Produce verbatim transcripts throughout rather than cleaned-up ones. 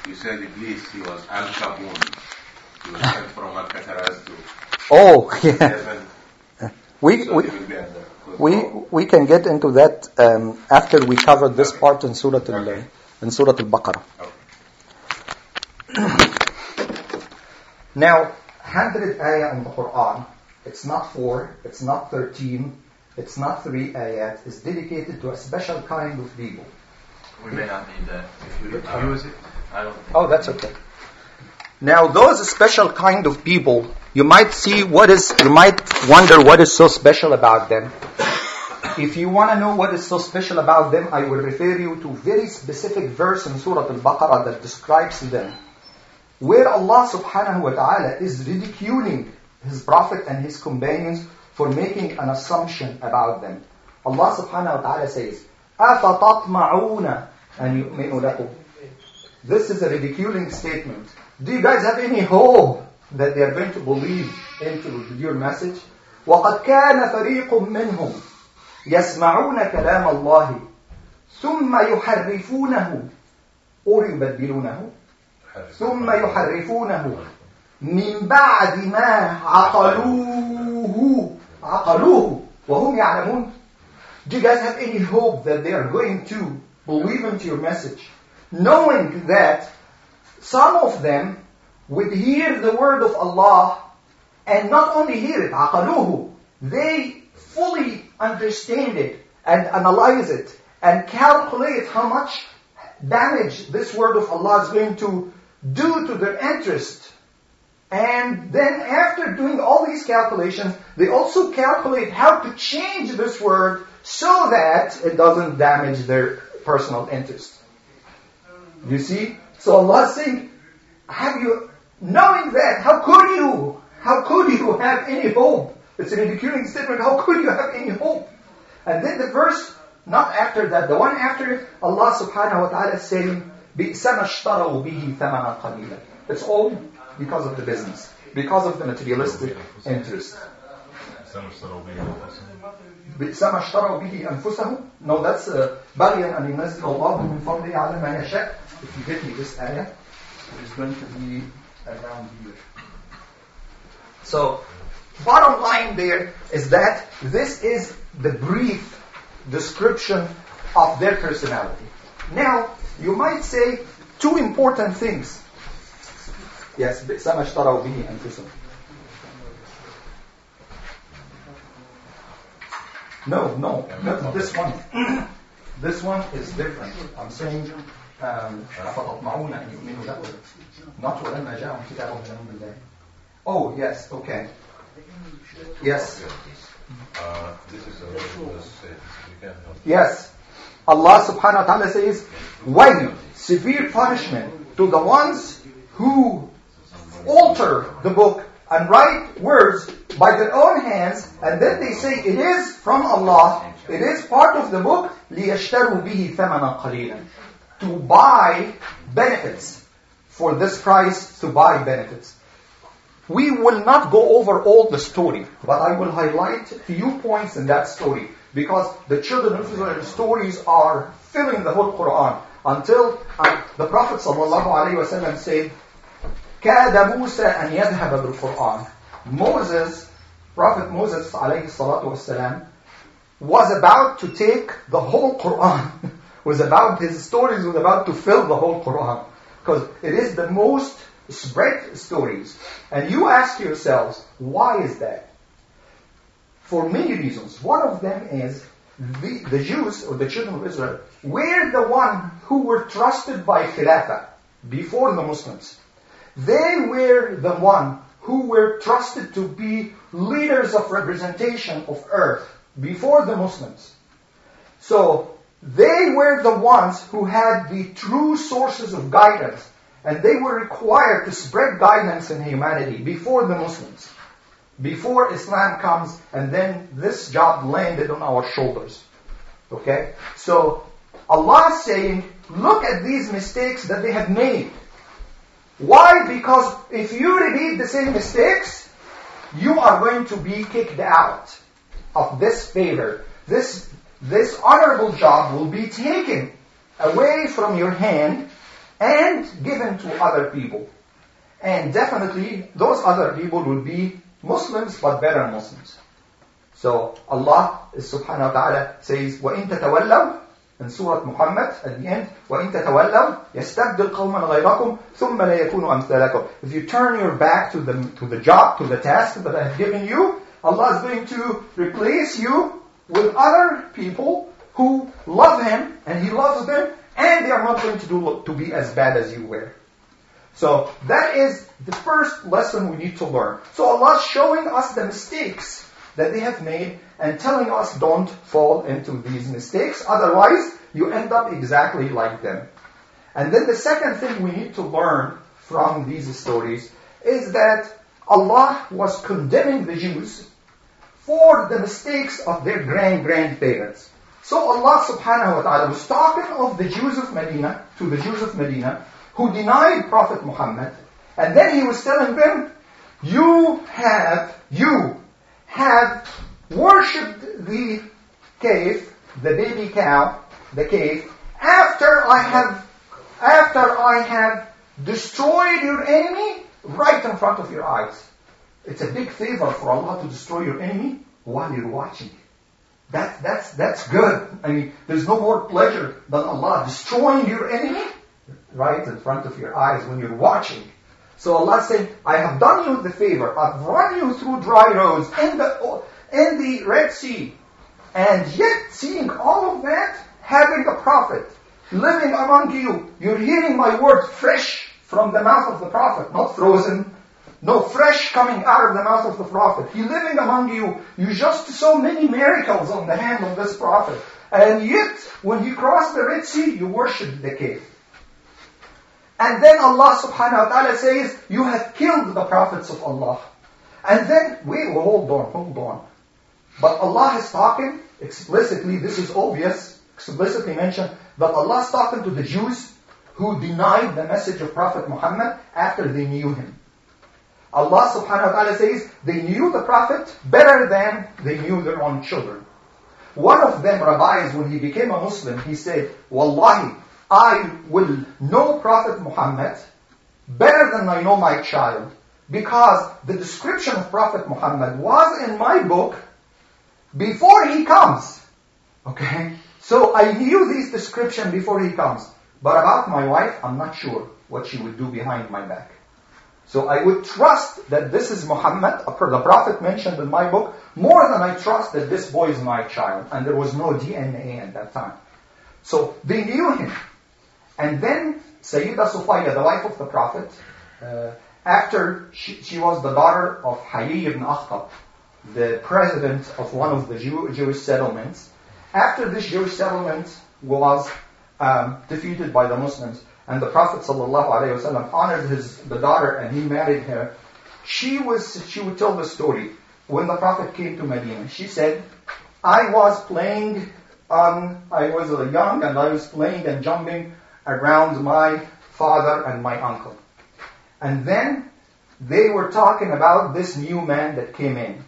You said Iblis, he was Al-Kabun. He was sent from Al-Qataraz to... Oh, yeah. We, we, we, we can get into that um, after we cover this okay. part in Surah Al, okay. in Surah Al-Baqarah. Okay. Now, one hundred ayah in the Quran, it's not four, it's not thirteen, it's not three ayat, it's dedicated to a special kind of people. We may not need that. If you use it, I don't think. Oh, that's okay. Now, those special kind of people, you might see what is, you might wonder what is so special about them. If you want to know what is so special about them, I will refer you to very specific verse in Surah Al-Baqarah that describes them, where Allah subhanahu wa ta'ala is ridiculing His Prophet and His companions for making an assumption about them. Allah subhanahu wa ta'ala says, أَفَتَطْمَعُونَ أَنْ يُؤْمِنُوا لَكُمْ. This is a ridiculing statement. Do you guys have any hope that they are going to believe into your message? وَقَدْ كَانَ فَرِيقٌ مِّنْهُمْ يَسْمَعُونَ كَلَامَ اللَّهِ ثُمَّ يُحَرِّفُونَهُ أَوْ يُبَدِّلُونَهُ ثُمَّ يُحَرِّفُونَهُ مِنْ بَعْدِ مَا عَقَلُوهُ عَقَلُوهُ وَهُمْ يَعْلَمُونَ. Do you guys have any hope that they are going to believe into your message, knowing that some of them would hear the word of Allah and not only hear it, عَقَلُوهُ, they fully understand it and analyze it and calculate how much damage this word of Allah is going to do to their interest. And then after doing all these calculations, they also calculate how to change this word so that it doesn't damage their personal interest. You see? So Allah is saying, have you, knowing that, how could you, how could you have any hope? It's a ridiculing statement. How could you have any hope? And then the verse, not after that, the one after it, Allah subhanahu wa ta'ala is saying, بِئْسَ مَا اشْتَرَوْا بِهِ ثَمَنًا قَلِيلًا. It's all because of the business, because of the materialistic interest. بِئْسَ مَا اشْتَرَوْا بِهِ أَنفُسَهُمْ. No, that's بَغْيًا أَنْ يُنَزِّلَ اللَّهُ مِنْ فَضْلِهِ عَلَى مَا يَشَاءُ. If you get me this ayah, it is going to be around here. So, bottom line there is that this is the brief description of their personality. Now, you might say two important things. Yes, بِئْسَ مَا اشْتَرَوْا بِهِ أَنفُسَهُمْ. No, no, not this one. This one is different. I'm saying, أَفَتَطْمَعُونَ أَنْ يُؤْمِنُوا لَكُمْ. Not وَلَمَّا جَاءَهُمْ كِتَابٌ مِنْ عِندِ اللَّهِ. Oh, yes, okay. Yes. Uh, this is a little bit, yes. Allah subhanahu wa ta'ala says, when severe punishment to the ones who alter the book and write words by their own hands, and then they say it is from Allah, it is part of the book, لِيَشْتَرُوا بِهِ ثَمَنًا قَلِيلًا. To buy benefits. For this price, to buy benefits. We will not go over all the story, but I will highlight a few points in that story, because the children of Israel stories are filling the whole Quran. Until uh, the Prophet ﷺ said, كَادَ مُوسَى أَنْ يَذْهَبَ بِالْقُرْآنِ. Moses, Prophet Moses ﷺ, was about to take the whole Quran. was about his stories was about to fill the whole Quran, because it is the most spread stories. And you ask yourselves, why is that? For many reasons. One of them is the, the Jews, or the children of Israel, were the one who were trusted by Khilafah before the Muslims. They were the one who were trusted to be leaders of representation of earth before the Muslims. So they were the ones who had the true sources of guidance, and they were required to spread guidance in humanity before the Muslims, before Islam comes, and then this job landed on our shoulders. Okay? So Allah is saying, look at these mistakes that they have made. Why? Because if you repeat the same mistakes, you are going to be kicked out of this favor. This, this honorable job will be taken away from your hand, and given to other people. And definitely those other people will be Muslims, but better Muslims. So Allah subhanahu wa ta'ala says, وَإِن تَتَوَلَّوْا in Surah Muhammad at the end, وَإِن تَتَوَلَّوْا يَسْتَبْدِلْ قَوْمًا غَيْرَكُمْ ثُمَّ لَا يَكُونُوا أَمْثَالَكُمْ. If you turn your back to the to the job, to the task that I have given you, Allah is going to replace you with other people who love Him, and He loves them, and they are not going to do to be as bad as you were. So that is the first lesson we need to learn. So Allah is showing us the mistakes that they have made and telling us don't fall into these mistakes, otherwise you end up exactly like them. And then the second thing we need to learn from these stories is that Allah was condemning the Jews for the mistakes of their grand-grandparents. So Allah subhanahu wa ta'ala was talking of the Jews of Medina, to the Jews of Medina, who denied Prophet Muhammad, and then He was telling them, you have, you have worshipped the cave, the baby cow, the cave, after I have, after I have destroyed your enemy right in front of your eyes. It's a big favor for Allah to destroy your enemy while you're watching. That, that's, that's good. I mean, there's no more pleasure than Allah destroying your enemy right in front of your eyes when you're watching. So Allah said, I have done you the favor. I've run you through dry roads in the, in the Red Sea. And yet, seeing all of that, having a prophet living among you, you're hearing my word fresh from the mouth of the prophet, not frozen. No, fresh coming out of the mouth of the prophet. He living among you. You just saw many miracles on the hand of this prophet. And yet, when he crossed the Red Sea, you worshipped the cave. And then Allah subhanahu wa ta'ala says, you have killed the prophets of Allah. And then, wait, well, hold on, hold on. But Allah is talking explicitly, this is obvious, explicitly mentioned, that Allah is talking to the Jews who denied the message of Prophet Muhammad after they knew him. Allah subhanahu wa ta'ala says, they knew the Prophet better than they knew their own children. One of them, rabbis, when he became a Muslim, he said, Wallahi, I will know Prophet Muhammad better than I know my child, because the description of Prophet Muhammad was in my book before he comes. Okay? So I knew this description before he comes. But about my wife, I'm not sure what she would do behind my back. So I would trust that this is Muhammad, the Prophet mentioned in my book, more than I trust that this boy is my child. And there was no D N A at that time. So they knew him. And then Sayyidah Sufayya, the wife of the Prophet, uh, after she, she was the daughter of Hayy ibn Akhtab, the president of one of the Jew, Jewish settlements. After this Jewish settlement was um, defeated by the Muslims, and the Prophet ﷺ honored his the daughter and he married her, she was she would tell the story. When the Prophet came to Medina, she said, I was playing on, I was young and I was playing and jumping around my father and my uncle. And then they were talking about this new man that came in.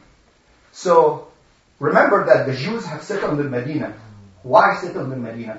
So, remember that the Jews have settled in Medina. Why settled in Medina?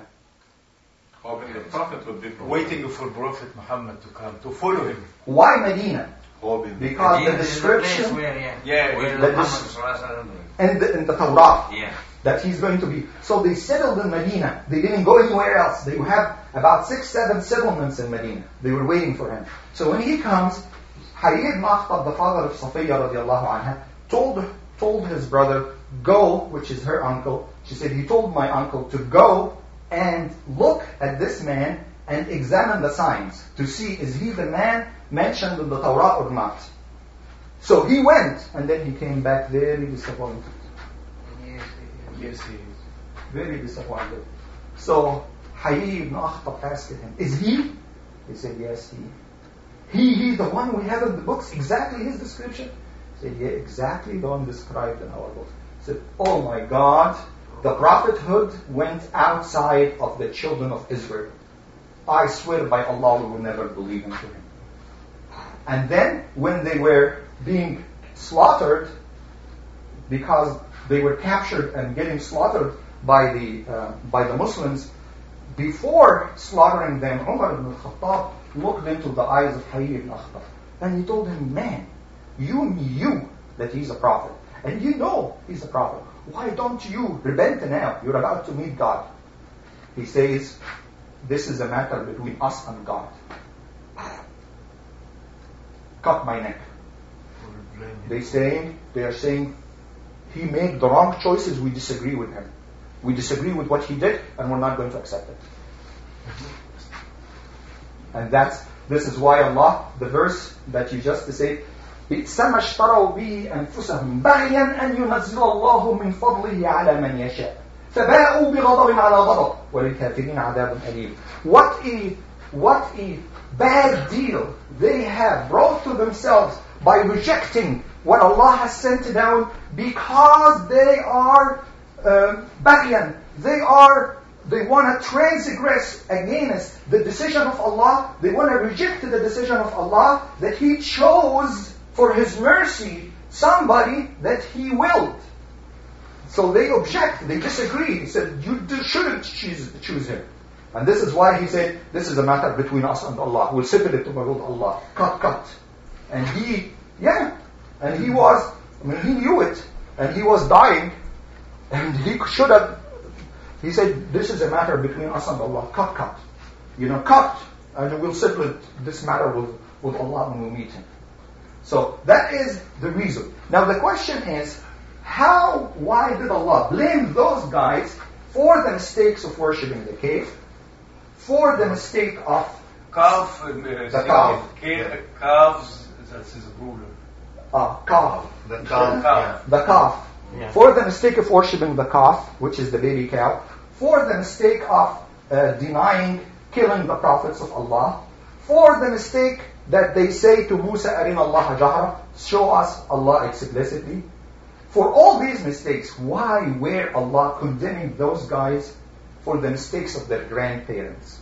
Hoping the Prophet would be waiting for Prophet Muhammad to come, to follow him. Why Medina? Hoping. Because Medina the description where, yeah, Yeah, where the Muhammad in the, in the Torah, yeah. that he's going to be. So they settled in Medina. They didn't go anywhere else. They have about six, seven settlements in Medina. They were waiting for him. So when he comes, Hayy ibn Akhtab, the father of Safiya radiallahu anha, told told his brother, go, which is her uncle. She said, he told my uncle to go and look at this man and examine the signs to see, is he the man mentioned in the Torah or not? So he went, and then he came back very disappointed. Yes, he is. Very disappointed. So Hayy ibn Akhtab asked him, is he? He said, yes, he. He, he, the one we have in the books, exactly his description? He said, yeah, exactly the one described in our book. He said, oh my God, the prophethood went outside of the children of Israel. I swear by Allah, we will never believe into him. And then, when they were being slaughtered, because they were captured and getting slaughtered by the uh, by the Muslims, before slaughtering them, Umar ibn al-Khattab looked into the eyes of Hayy ibn Akhtar and he told him, man, you knew that he's a prophet and you know he's a prophet. Why don't you repent now? You're about to meet God. He says, this is a matter between us and God. Cut my neck. They saying, they are saying, he made the wrong choices, we disagree with him. We disagree with what he did, and we're not going to accept it. And that's, this is why Allah, the verse that you just said, بِئْسَ مَا اشْتَرَوْا بِهِ أَنفُسَهُمْ بَغْيًا أَنْ يُنَزِّلَ اللَّهُ مِنْ فَضْلِهِ عَلَى مَنْ يَشَاءُ فَبَاءُوا بِغَضَبٍ عَلَى غَضَبٍ وَلِلْكَافِرِينَ عَذَابٌ أَلِيمٌ. What a, what a bad deal they have brought to themselves by rejecting what Allah has sent down, because they are um, baghyan. They are, they want to transgress against the decision of Allah. They want to reject the decision of Allah that He chose for His mercy somebody that He willed. So they object, they disagree. He said, you shouldn't choose, choose him. And this is why he said, this is a matter between us and Allah. We'll settle it tomorrow with Allah. Cut, cut. And he, yeah, and he was, I mean, he knew it. And he was dying. And he should have, he said, this is a matter between us and Allah. Cut, cut. You know, cut. And we'll settle it, this matter with, with Allah when we meet Him. So that is the reason. Now the question is, how, why did Allah blame those guys for the mistakes of worshipping the cave, for the mistake of Calf, uh, the calf, ca- calves, that's his ruler. uh, calf, The The calf. calf. the calf, Yeah. for the mistake of worshipping the calf, which is the baby cow, for the mistake of uh, denying, killing the prophets of Allah, for the mistake that they say to Musa, Arina Allah jahra, show us Allah explicitly. For all these mistakes, why were Allah condemning those guys for the mistakes of their grandparents?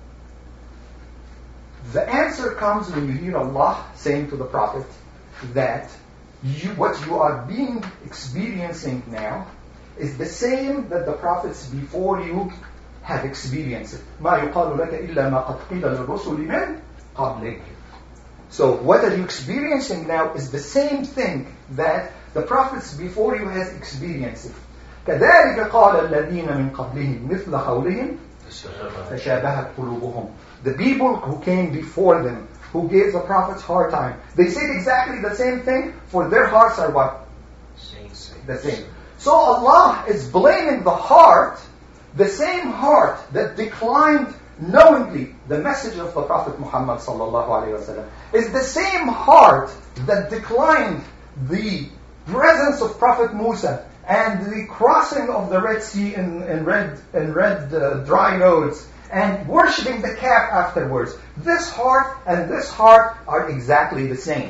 The answer comes when you hear Allah saying to the Prophet that you, what you are being experiencing now is the same that the prophets before you have experienced. مَا يُقَالُ لَكَ إِلَّا مَا قَدْ قِيلَ لِلرُّسُلِ مِنْ قَبْلِكَ. So what are you experiencing now is the same thing that the prophets before you has experienced. كَذَلِكَ قَالَ الَّذِينَ مِنْ قَبْلِهِمْ مِثْلَ قَوْلِهِمْ تَشَابَهَتْ قُلُوبُهُمْ. The people who came before them, who gave the prophets hard time, they said exactly the same thing, for their hearts are what? Same, same. The same. So Allah is blaming the heart, the same heart that declined knowingly the message of the Prophet Muhammad sallallahu alaihi wasallam, is the same heart that declined the presence of Prophet Musa and the crossing of the Red Sea in, in red, in red uh, dry roads and worshipping the calf afterwards. This heart and this heart are exactly the same.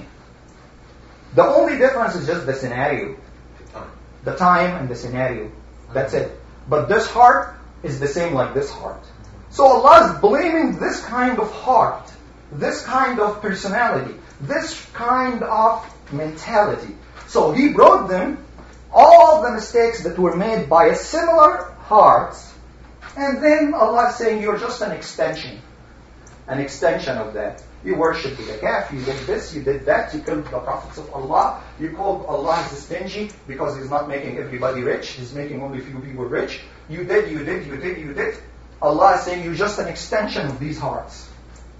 The only difference is just the scenario, the time and the scenario. That's it. But this heart is the same like this heart. So Allah is blaming this kind of heart, this kind of personality, this kind of mentality. So He brought them all the mistakes that were made by a similar hearts, and then Allah is saying you're just an extension, an extension of that. You worshipped the calf, you did this, you did that, you killed the prophets of Allah, you called Allah stingy because He's not making everybody rich, He's making only few people rich. You did, you did, you did, you did. Allah is saying you're just an extension of these hearts.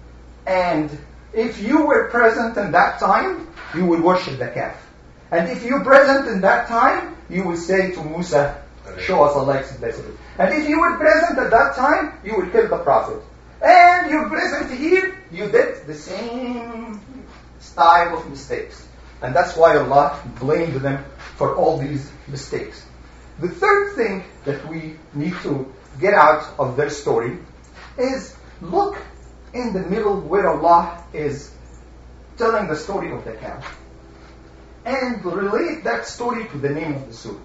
And if you were present in that time, you would worship the calf. And if you're present in that time, you would say to Musa, show us Allah explicitly. And if you were present at that time, you would kill the prophet. And you're present here, you did the same style of mistakes. And that's why Allah blamed them for all these mistakes. The third thing that we need to get out of their story is look in the middle where Allah is telling the story of the cow and relate that story to the name of the surah.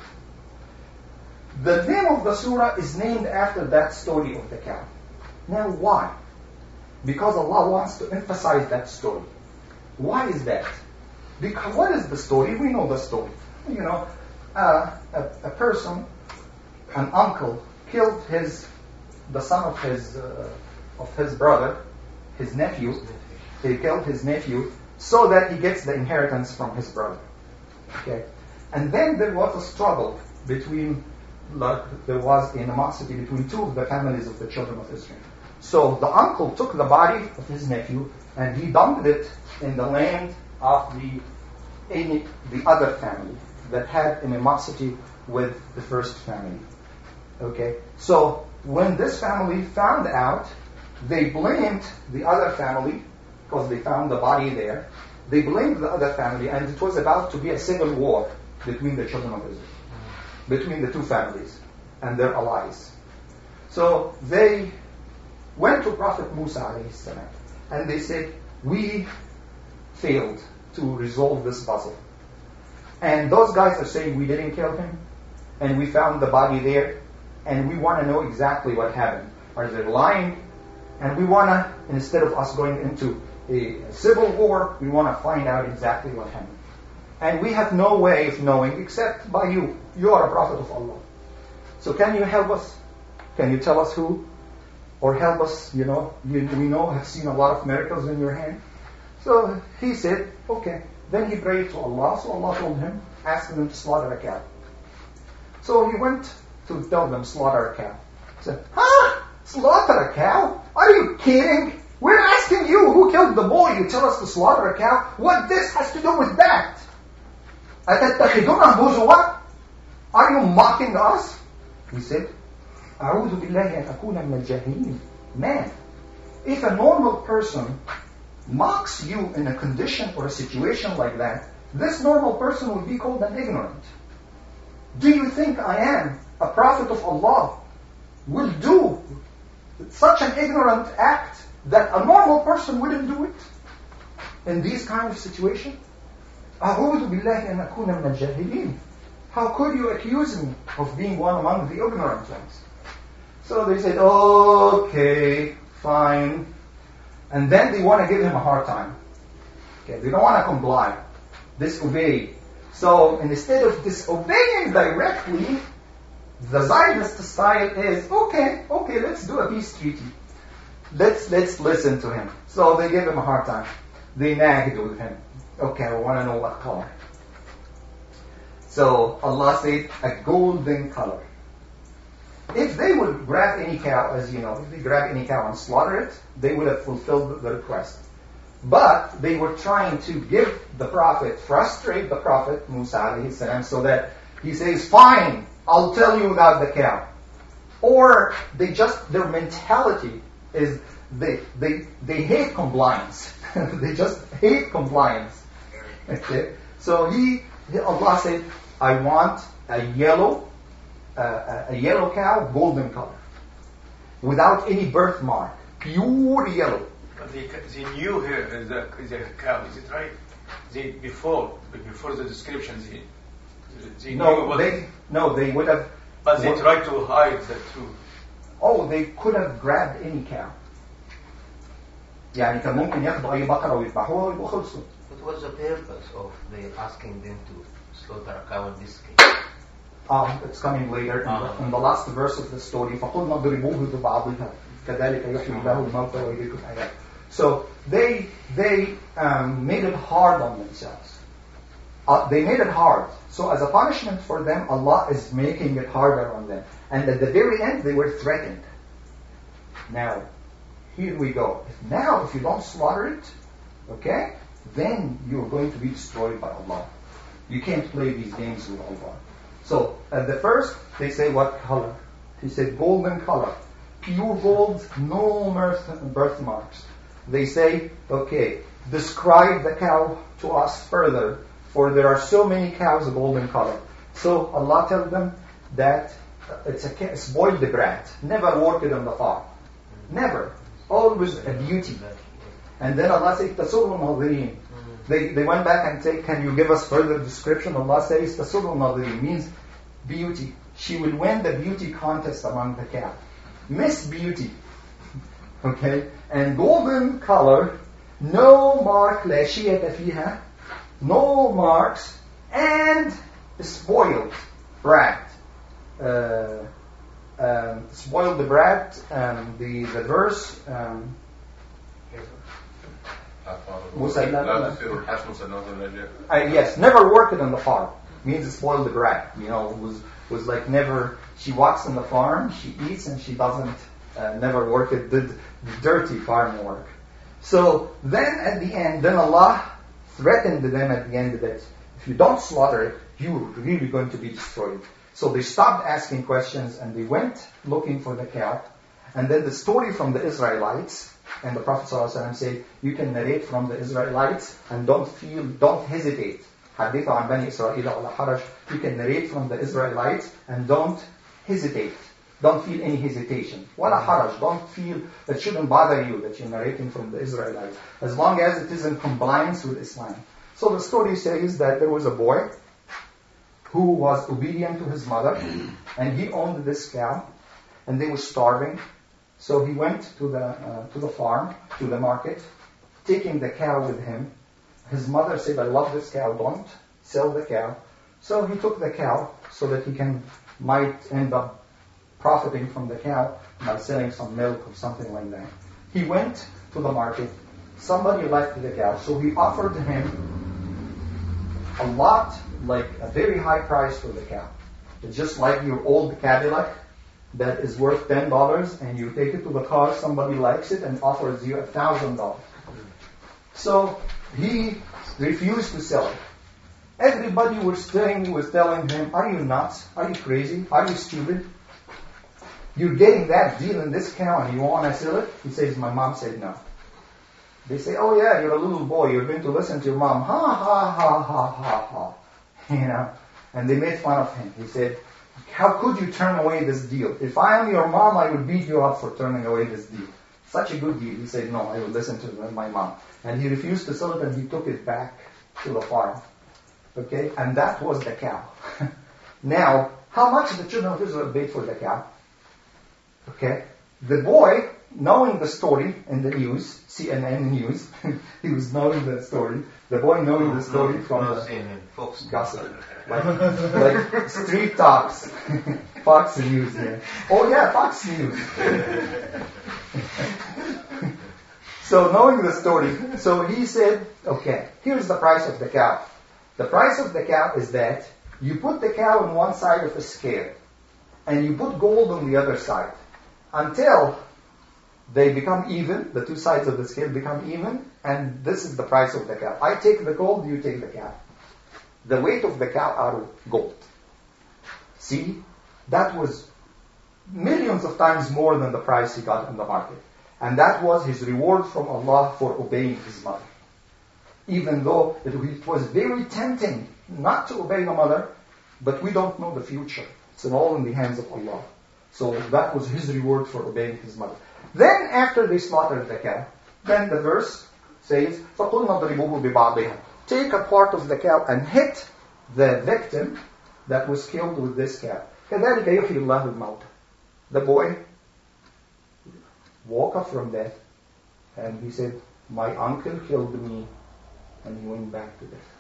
The name of the surah is named after that story of the cow. Now why? Because Allah wants to emphasize that story. Why is that? Because what is the story? We know the story. You know, uh, a, a person, an uncle, killed his the son of his uh, of his brother, his nephew. He killed his nephew so that he gets the inheritance from his brother. Okay, and then there was a struggle between, like there was animosity between two of the families of the children of Israel. So the uncle took the body of his nephew and he dumped it in the land of the any, the other family that had animosity with the first family. Okay, so when this family found out, they blamed the other family because they found the body there. They blamed the other family, and it was about to be a civil war between the children of Israel, between the two families and their allies. So they went to Prophet Musa alayhi salam, and they said, we failed to resolve this puzzle. And those guys are saying we didn't kill him, and we found the body there, and we want to know exactly what happened. Are they lying? And we want to, instead of us going into a civil war, we want to find out exactly what happened. And we have no way of knowing except by you. You are a prophet of Allah. So can you help us? Can you tell us who? Or help us, you know, you, we know, have seen a lot of miracles in your hand. So he said, okay. Then he prayed to Allah. So Allah told him, ask them to slaughter a cow. So he went to tell them, slaughter a cow. He said, huh? Slaughter a cow? Are you kidding? We're asking you who killed the boy. You tell us to slaughter a cow? What this has to do with that? أَتَتَّخِذُونَ هُزُوًا? Are you mocking us? He said, أَعُوذُ بِاللَّهِ أَنْ أَكُونَ مِنَ الْجَاهِلِينَ. Man, if a normal person mocks you in a condition or a situation like that, this normal person would be called an ignorant. Do you think I am a prophet of Allah will do such an ignorant act that a normal person wouldn't do it in these kind of situations? أعوذ بالله أن أكون من الجاهلين. How could you accuse me of being one among the ignorant ones? So they said, okay, fine. And then they want to give him a hard time. Okay, they don't want to comply, disobey. So instead of disobeying directly, the Zionist style is, okay, okay, let's do a peace treaty. Let's let's listen to him. So they give him a hard time. They nagged with him. Okay, we want to know what color. So Allah said, a golden color. If they would grab any cow, as you know, if they grab any cow and slaughter it, they would have fulfilled the request. But they were trying to give the Prophet, frustrate the Prophet Musa alayhi salam, so that he says, fine, I'll tell you about the cow. Or they just, their mentality is they they they hate compliance. They just hate compliance. Okay. So he, Allah said, I want a yellow, uh, a yellow cow, golden color, without any birthmark, pure yellow. But they, they knew her as the, the cow, is it right? They before before the description, they, they No, knew they no, they would have. But they what, tried to hide the truth. Oh, they could have grabbed any cow. يعني كان ممكن ياخدوا أي بقرة ويذبحوها ويبقوا خلصوا. What was the purpose of they asking them to slaughter a cow in this case? Um, it's coming later in, uh-huh. the, in the last verse of the story. فَقُلْنَا ضْرِبُوهُ بِبَعْضِهَا كَذَلِكَ يُحْيِي اللَّهُ الْمَوْتَى وَيُرِيكُمْ آيَاتِهِ. So they they um, made it hard on themselves. Uh, they made it hard. So as a punishment for them, Allah is making it harder on them. And at the very end, they were threatened. Now, here we go. If now, if you don't slaughter it, okay, then you're going to be destroyed by Allah. You can't play these games with Allah. So at the first, they say what color? He said golden color, pure gold, no birthmarks. They say, okay, describe the cow to us further, for there are so many cows of golden color. So Allah tells them that it's a spoiled brat, never worked on the farm, never, always a beauty. And then Allah says, تَسُرُّ النَّاظِرِينَ. They they went back and said, can you give us further description? Allah says, تَسُرُّ النَّاظِرِينَ means beauty. She will win the beauty contest among the cow. Miss Beauty. Okay? And golden color, no mark, لا شيء فيها, no marks, and spoiled brat. Uh, um, spoiled the brat, um, the, the verse, um, لا تثير الحسن سنوات النجاة. Uh, yes, never worked on the farm. Means spoil the brat. You know, was was like never. She walks on the farm, she eats, and she doesn't uh, never work it. Did dirty farm work. So then at the end, then Allah threatened them at the end that if you don't slaughter it, you're really going to be destroyed. So they stopped asking questions and they went looking for the cow. And then the story from the Israelites. And the Prophet ﷺ said, you can narrate from the Israelites and don't feel, don't hesitate. حديث عن بني إسرائيل ولا حرج. You can narrate from the Israelites and don't hesitate. Don't feel any hesitation. ولا حرج. Don't feel, that shouldn't bother you that you're narrating from the Israelites. As long as it is in compliance with Islam. So the story says that there was a boy who was obedient to his mother and he owned this cow and they were starving. So he went to the uh, to the farm, to the market, taking the cow with him. His mother said, I love this cow, don't sell the cow. So he took the cow so that he can might end up profiting from the cow by selling some milk or something like that. He went to the market. Somebody liked the cow, so he offered him a lot, like a very high price for the cow. It's just like your old Cadillac that is worth ten dollars and you take it to the car, somebody likes it and offers you one thousand dollars. So he refused to sell it. Everybody was saying, was telling him, are you nuts? Are you crazy? Are you stupid? You're getting that deal in this cow and you want to sell it? He says, my mom said no. They say, oh yeah, you're a little boy, you're going to listen to your mom. Ha ha ha ha ha ha. You know, and they made fun of him. He said, how could you turn away this deal? If I am your mom, I would beat you up for turning away this deal. Such a good deal. He said, no, I will listen to my mom. And he refused to sell it and he took it back to the farm. Okay? And that was the cow. Now, how much the children of Israel paid for the cow? Okay? The boy, knowing the story in the news, C N N News, he was knowing the story. The boy knowing no, the story no, from no, the C N N, Fox gossip. Like, like street talks. Fox News, yeah. Oh yeah, Fox News. So knowing the story, so he said, okay, here's the price of the cow. The price of the cow is that you put the cow on one side of a scale and you put gold on the other side until they become even, the two sides of the scale become even, and this is the price of the cow. I take the gold, you take the cow. The weight of the cow out of gold. See, that was millions of times more than the price he got in the market. And that was his reward from Allah for obeying his mother. Even though it was very tempting not to obey the mother, but we don't know the future. It's all in the hands of Allah. So that was his reward for obeying his mother. Then after they slaughtered the cow, then the verse says, فَقُلْنَا ضْرِبُوهُ بِبَعْضِهَا. Take a part of the cow and hit the victim that was killed with this cow. كَذَلِكَ يُحْيِي اللَّهُ الْمَوْتَ. The boy woke up from death and he said, my uncle killed me, and he went back to death.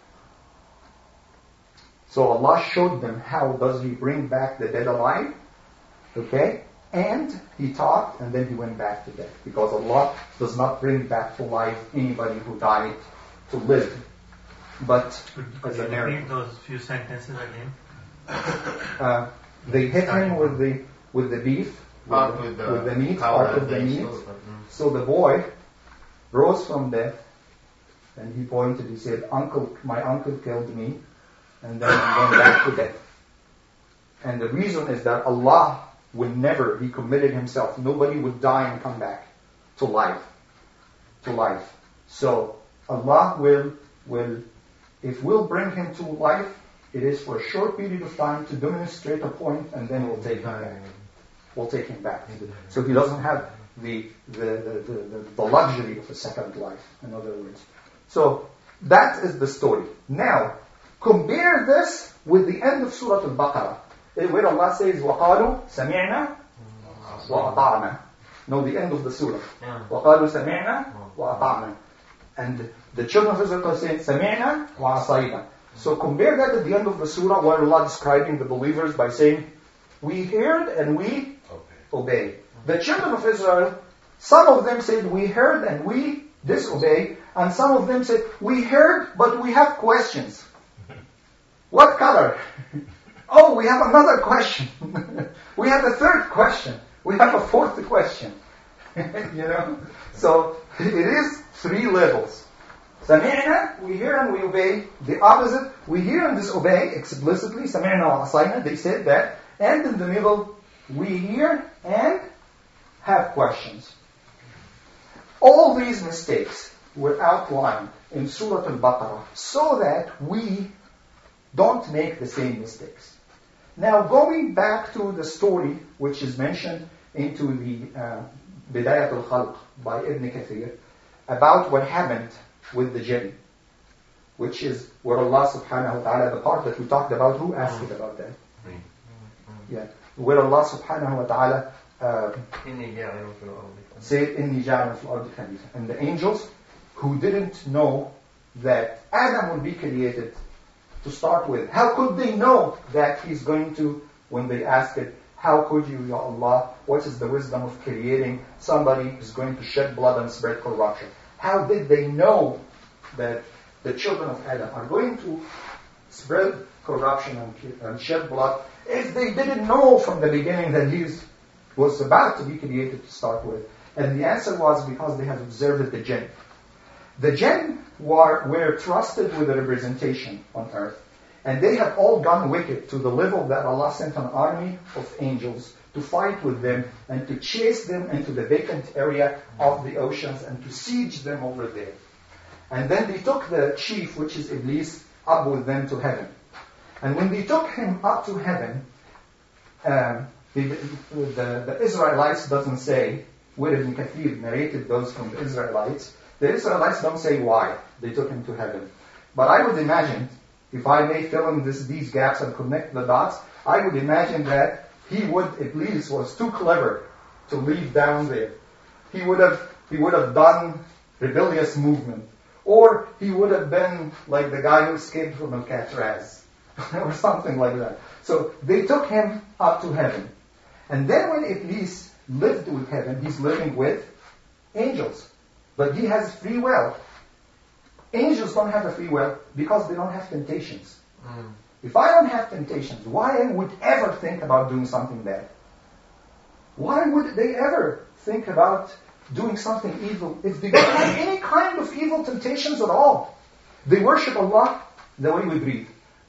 So Allah showed them how does he bring back the dead alive. Okay? And he talked and then he went back to death. Because Allah does not bring back to life anybody who died to live. But as a miracle. Repeat those few sentences again. Uh, they hit him with the with the beef, with, with, the, with the meat, part of the meat. So the boy rose from death and he pointed, he said, Uncle, my uncle killed me, and then he went back to death. And the reason is that Allah would never, he committed himself, nobody would die and come back to life. To life. So Allah will, will, if we'll bring him to life, it is for a short period of time to demonstrate a point, and then we'll take him back. We'll take him back. So he doesn't have the, the, the, the, the luxury of a second life, in other words. So that is the story. Now, compare this with the end of Surah Al-Baqarah, where Allah says, وَقَالُوا سَمِعْنَا وَأَطَعْنَا. No, the end of the surah. وَقَالُوا سَمِعْنَا وَأَطَعْنَا. And the children of Israel are saying, سَمِعْنَا وَعَصَيْنَا. So compare that at the end of the surah where Allah is describing the believers by saying, we heard and we obey. The children of Israel, some of them said, we heard and we disobey, and some of them said, we heard, but we have questions. What color? Oh, we have another question. We have a third question. We have a fourth question. You know? So, it is three levels. Sami'na, we hear and we obey. The opposite, we hear and disobey explicitly. Sami'na wa asayna, they said that. And in the middle, we hear and have questions. All these mistakes were outlined in Surah Al-Baqarah so that we don't make the same mistakes. Now, going back to the story which is mentioned into the uh, Bidayat al-Khalq by Ibn Kathir about what happened with the jinn, which is where Allah subhanahu wa ta'ala, the part that we talked about, who asked it about that? Yeah, where Allah subhanahu wa ta'ala uh, said, Inni ja'alun fil ardi khalifa. And the angels who didn't know that Adam would be created to start with. How could they know that he's going to, when they asked it, how could you, Ya Allah, what is the wisdom of creating somebody who's going to shed blood and spread corruption? How did they know that the children of Adam are going to spread corruption and, and shed blood if they didn't know from the beginning that he was about to be created to start with? And the answer was because they had observed the jinn. The jinn were, were trusted with a representation on earth. And they had all gone wicked to the level that Allah sent an army of angels to fight with them and to chase them into the vacant area of the oceans and to siege them over there. And then they took the chief, which is Iblis, up with them to heaven. And when they took him up to heaven, um, the, the, the Israelites doesn't say, where Ibn Kathir narrated those from the Israelites, the Israelites don't say why they took him to heaven. But I would imagine, if I may fill in this, these gaps and connect the dots, I would imagine that he would, Iblis was too clever to leave down there. He would have, he would have done rebellious movement. Or he would have been like the guy who escaped from Alcatraz. Or something like that. So they took him up to heaven. And then when Iblis lived with heaven, he's living with angels. But he has free will. Angels don't have a free will because they don't have temptations. Mm. If I don't have temptations, why would I ever think about doing something bad? Why would they ever think about doing something evil if they don't have any kind of evil temptations at all? They worship Allah the way we breathe.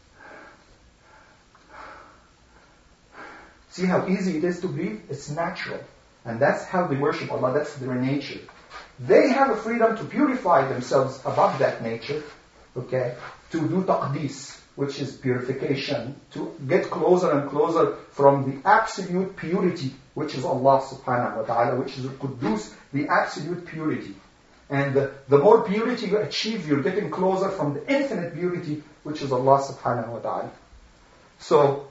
See how easy it is to breathe? It's natural. And that's how they worship Allah. That's their nature. They have a freedom to purify themselves above that nature, okay, to do taqdees, which is purification, to get closer and closer from the absolute purity, which is Allah subhanahu wa ta'ala, which is Quddus, the absolute purity. And the, the more purity you achieve, you're getting closer from the infinite purity, which is Allah subhanahu wa ta'ala. So,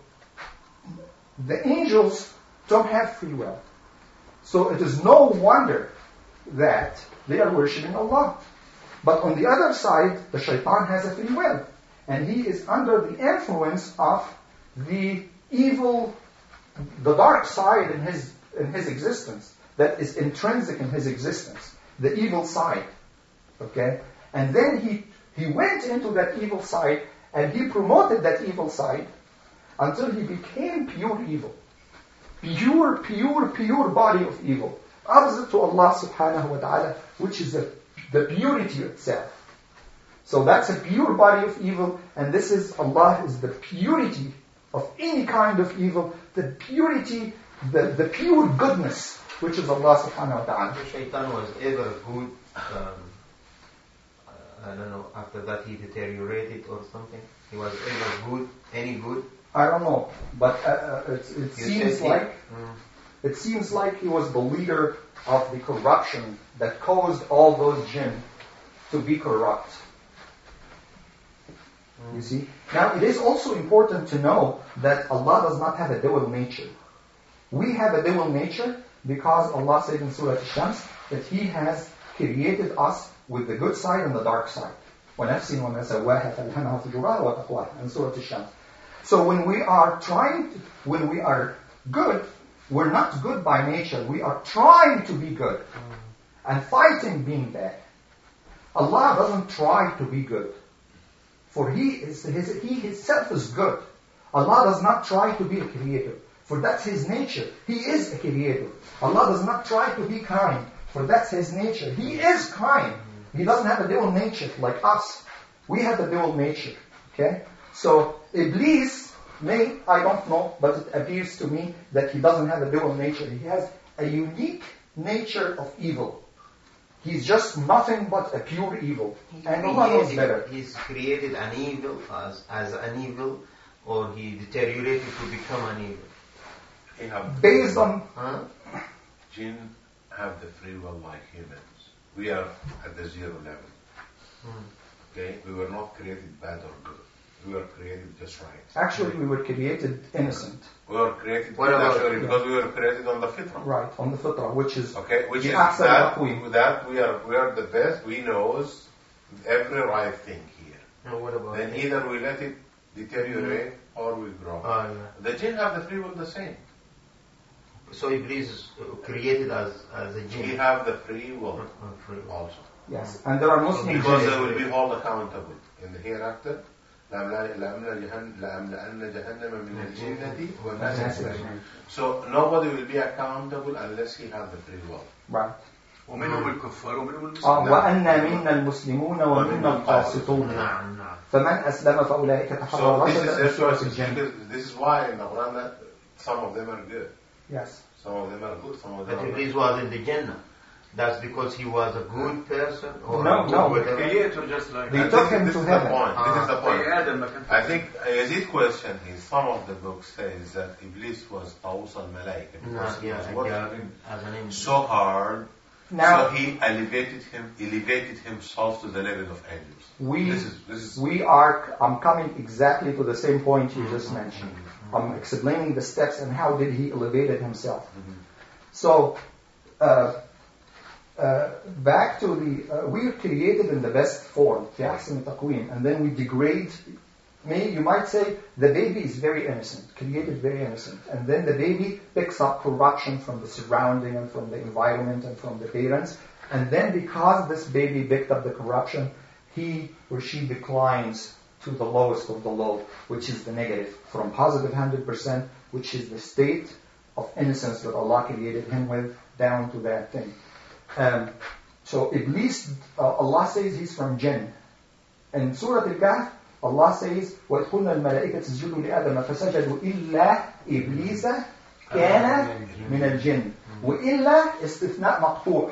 the angels don't have free will. So it is no wonder that they are worshipping Allah. But on the other side, the shaitan has a free will. And he is under the influence of the evil, the dark side in his, in his existence, that is intrinsic in his existence, the evil side. Okay? And then he, he went into that evil side and he promoted that evil side until he became pure evil. Pure, pure, pure body of evil. Opposite to Allah subhanahu wa ta'ala, which is the, the purity itself. So that's a pure body of evil, and this is, Allah is the purity of any kind of evil, the purity, the, the pure goodness, which is Allah subhanahu wa ta'ala. The shaitan was ever good, um, I don't know, after that he deteriorated or something? He was ever good, any good? I don't know, but uh, uh, it, it seems like mm. it seems like he was the leader of the corruption that caused all those jinn to be corrupt. Mm. You see? Now, it is also important to know that Allah does not have a dual nature. We have a dual nature because Allah said in Surah Al-Shams that He has created us with the good side and the dark side. وَنَفْسٍ وَمَا سَوَّاهَا فَأَلْهَمَهَا فُجُورَهَا وَتَقْوَاهَا in Surah Al-Shams. So when we are trying, to, when we are good, We're not good by nature. We are trying to be good and fighting being bad. Allah doesn't try to be good. For He is his, He Himself is good. Allah does not try to be a creator. For that's His nature. He is a creator. Allah does not try to be kind. For that's His nature. He is kind. He doesn't have a dual nature like us. We have a dual nature. Okay? So, Iblis may, I don't know, but it appears to me that he doesn't have a dual nature. He has a unique nature of evil. He's just nothing but a pure evil. He And Allah knows created- better. He's created an evil as, as an evil, or he deteriorated to become an evil. He have Based on, Huh? jinn have the free will like humans. We are at the zero level. Hmm. Okay? We were not created bad or good. We were created just right. actually we were created innocent. We were created What about- naturally because we were created on the fitra. Right, on the fitrah, which is Okay, which the is ahsan that, al-aqwim. that we are we are the best. We knows every right thing here. No, what about Then it? either we let it deteriorate or we grow. Ah, yeah. The jinn have the free will the same. So Iblis is uh, created as, as a We jinn. have the free will Uh, free will. also. Yes, and there are Muslim Because they jinns. will be held accountable in the hereafter. لأملأن جهنم لأملأن جهنم من الجنة والناس أجمعين. So nobody will be accountable unless he has the free will. Right. ومنهم الكفار ومنهم آه، المسلمون. وأنا منا المسلمون ومنا القاسطون نعم نعم. فمن أسلم فأولئك تحروا So this رشدا is في سورة this, الجن. this is why in the Quran that some of them are good, Yes. some of them are good, some of them But are Iblis bad. was in the Jannah. That's because he was a good person or No, a good no. whatever. Creator just like They And took this, him this to is heaven. the point. This is the point. آدم ما كان I think Yazid question is some of the books says that Iblis was Taus al-Malaika because Not, he yeah, was yeah, working as an angel. so hard. Now, so he elevated him, elevated himself to the level of angels. we This is this is we are, I'm coming exactly to the same point you just mentioned. I'm explaining the steps and how did he elevated himself. So, uh, uh, back to the, uh, we are created in the best form, في أحسن تقويم, and then we degrade. Maybe you might say the baby is very innocent, created very innocent, and then the baby picks up corruption from the surrounding and from the environment and from the parents, and then because this baby picked up the corruption, he or she declines to the lowest of the low, which is the negative, from positive one hundred percent, which is the state of innocence that Allah created him with, down to that thing. Um, so Iblis, uh, Allah says he's from jinn. In Surah Al-Kahf, Allah says, وَإِذْ الْمَلَائِكَةِ اسْجُدُوا لِآدَمَ فَسَجَدُوا إِلَّا إِبْلِيسَ كَانَ مِنَ الْجِنِّ وإلا استثناء مقطوع.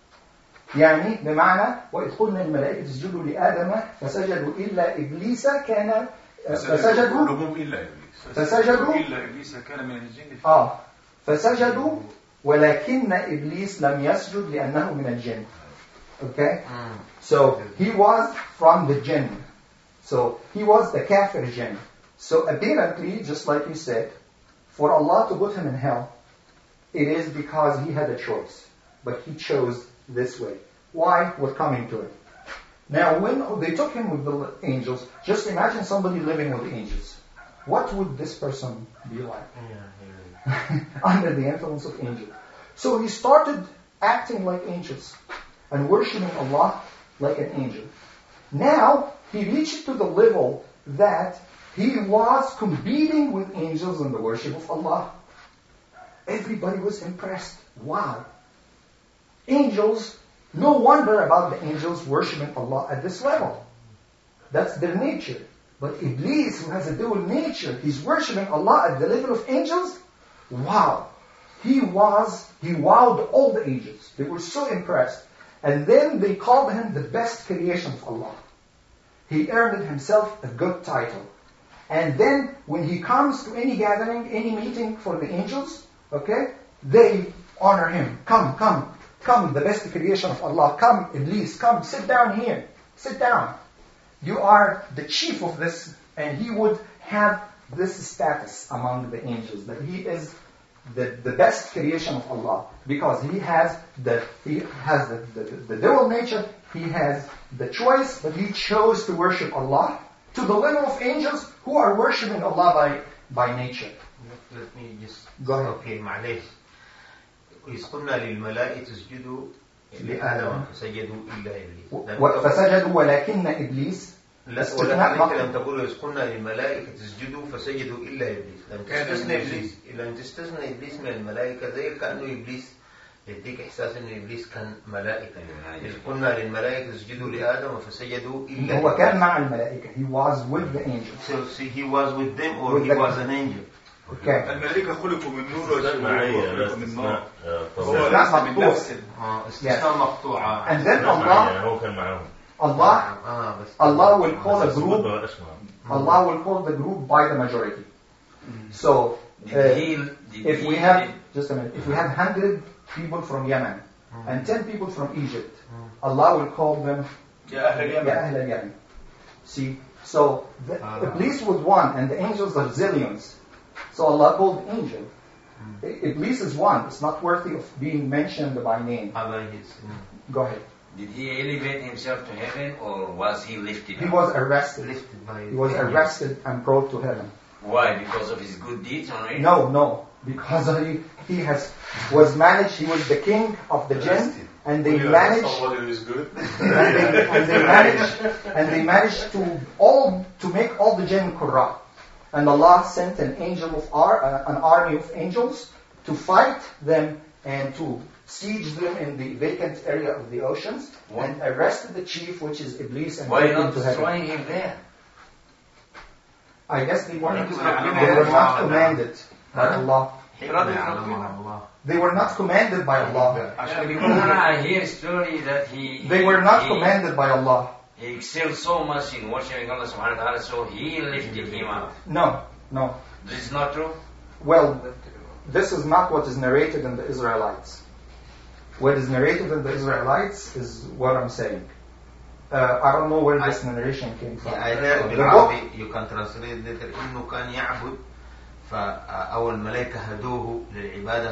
يعني بمعنى وإذ قلنا الملائكة اسجدوا لآدم فسجدوا إلا إبليس كان فسجدوا كلهم إلا إبليس. فسجدوا إلا إبليس كان من الجن. آه فسجدوا ولكن إبليس لم يسجد لأنه من الجن. Okay? Mm. So he was from the jinn. So he was the kafir jinn. So apparently, just like you said, for Allah to put him in hell, it is because he had a choice. But he chose this way. Why? We're coming to it. Now, when they took him with the angels, just imagine somebody living with angels. What would this person be like? Yeah, yeah. Under the influence of angels. So he started acting like angels and worshiping Allah like an angel. Now, he reached to the level that he was competing with angels in the worship of Allah. Everybody was impressed. Wow. Angels, no wonder about the angels worshiping Allah at this level. That's their nature. But Iblis, who has a dual nature, he's worshiping Allah at the level of angels. Wow. He was, he wowed all the angels. They were so impressed. And then they called him the best creation of Allah. He earned himself a good title. And then when he comes to any gathering, any meeting for the angels, okay, they honor him. Come, come, come, the best creation of Allah. Come, Iblis, come, sit down here. Sit down. You are the chief of this, and he would have this status among the angels, that he is the, the best creation of Allah, because he has the he has the, the, the dual nature, he has the choice, but he chose to worship Allah to the level of angels who are worshiping Allah by, by nature. let me just Go ahead. stop here معلش. إذ قلنا للملائكة اسجدوا لآدم فسجدوا إلا إبليس. و- فسجدوا ولكن إبليس لا استثناء ولكن أنت مقطع. لم تقول إذ قلنا للملائكة اسجدوا فسجدوا إلا إبليس. لم تستثنى إبليس. لم تستثنى إبليس من الملائكة زي كأنه إبليس يديك إحساس إن إبليس كان ملائكة. إذ قلنا للملائكة اسجدوا لآدم فسجدوا إلا هو كان إبليس. مع الملائكة. He was with the angels. So see, he was with them or With he the- was an angel. Okay. الملائكة خلقوا من نور معي وخلقوا من بس نار. هو هو ليس من مقطوع. نفس آه استثناء مقطوعة. And then Allah, هو كان معهم Allah, آه بس Allah will call a group. بلاش معهم Allah will call the group by the majority. So, uh, Did he, did if he, we have, just a minute, if we have hundred people from Yemen and ten people from Egypt, Allah will call them يا أهل Ya اليمن. Ahl al-Yemen. See, so the Ah. Iblis was one and the angels are zillions. So Allah called the angel. I- Iblis is one. It's not worthy of being mentioned by name. على his. Go ahead. did he elevate himself to heaven or was he lifted He up? was arrested. Lifted by He was arrested and brought to heaven. Why? Because of his good deeds on it? No, no. Because he, he has was managed, he was the king of the jinn, and they managed Somebody who is good. and they, and they managed and they managed to all to make all the jinn corrupt. And Allah sent an angel of ar, uh, an army of angels to fight them and to siege them in the vacant area of the oceans and arrested the chief, which is Iblis, and Why took him not to heaven. destroying him there? I guess they weren't, Yeah. they were not commanded by Allah. حكمة يعلمها الله. They were not commanded by Allah. Actually, because I hear story that he They were not he, commanded by Allah. He excelled so much in worshiping Allah subhanahu wa ta'ala, so he lifted him up. No, no. This is not true? Well, this is not what is narrated in the Israelites. What is narrated in the Israelites is what I'm saying. Uh, I don't know where this narration came from. I heard The بالعربي book, you can translate later إنه كان يعبد فأول الملائكة هدوه للعبادة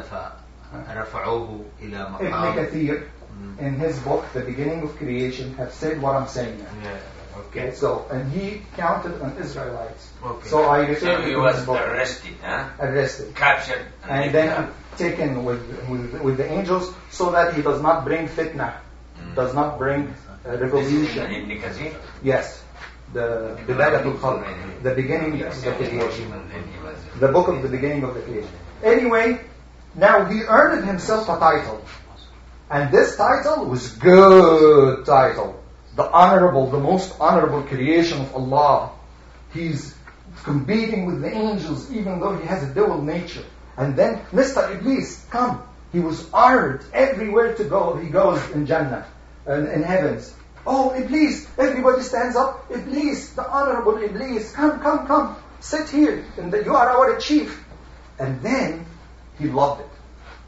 فرفعوه إلى Ibn مقام. Kathir, in his book, The Beginning of Creation, have said what I'm saying now. Yeah, Okay, okay. so, and he counted on Israelites. Okay. So I refer So to he his was book. arrested, huh? Arrested. Captured and, And lifted then up. taken with, with, with the angels so that he does not bring fitna, does not bring uh, revolution. Ibn Kathir? Yes, the Bidayatul Khalq, the beginning of the creation, And then he was the book of the beginning of the creation. Anyway, now he earned himself a title, and this title was good title, the honorable, the most honorable creation of Allah. He's competing with the angels, even though he has a dual nature. And then Mister Iblis, come. He was honored everywhere to go. He goes in Jannah, in, in heavens. Oh, Iblis! Everybody stands up. Iblis, the honorable Iblis, come, come, come. Sit here. And the, you are our chief. And then he loved it.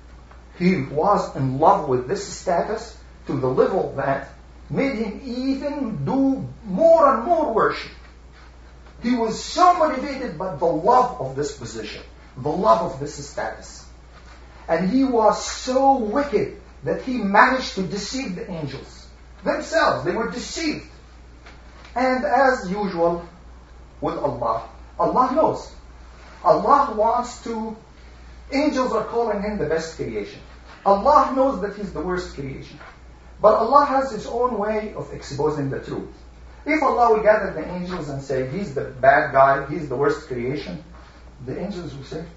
He was in love with this status to the level that made him even do more and more worship. He was so motivated by the love of this position, the love of this status. And he was so wicked that he managed to deceive the angels themselves. They were deceived. And as usual with Allah, Allah knows. Allah wants to, angels are calling him the best creation. Allah knows that he's the worst creation. But Allah has his own way of exposing the truth. If Allah will gather the angels and say, he's the bad guy, he's the worst creation, the angels will say,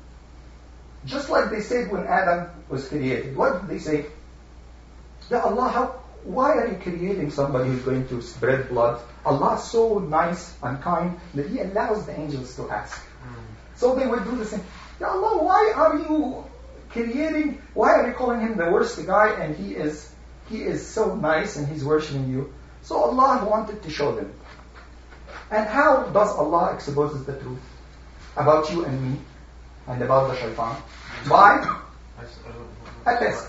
just like they said when Adam was created. What did they say? Ya Allah, how, why are you creating somebody who's going to spread blood? Allah is so nice and kind that He allows the angels to ask. Mm. So they would do the same. Ya Allah, why are you creating, why are you calling him the worst guy and he is he is so nice and he's worshiping you? So Allah wanted to show them. And how does Allah exposes the truth about you and me and about the shaitan? By a test.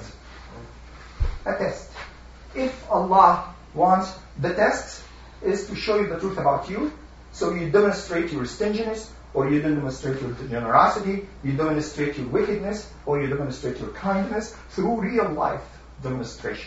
A test. If Allah wants, the test is to show you the truth about you, so you demonstrate your stinginess, or you demonstrate your generosity, you demonstrate your wickedness, or you demonstrate your kindness through real life demonstration.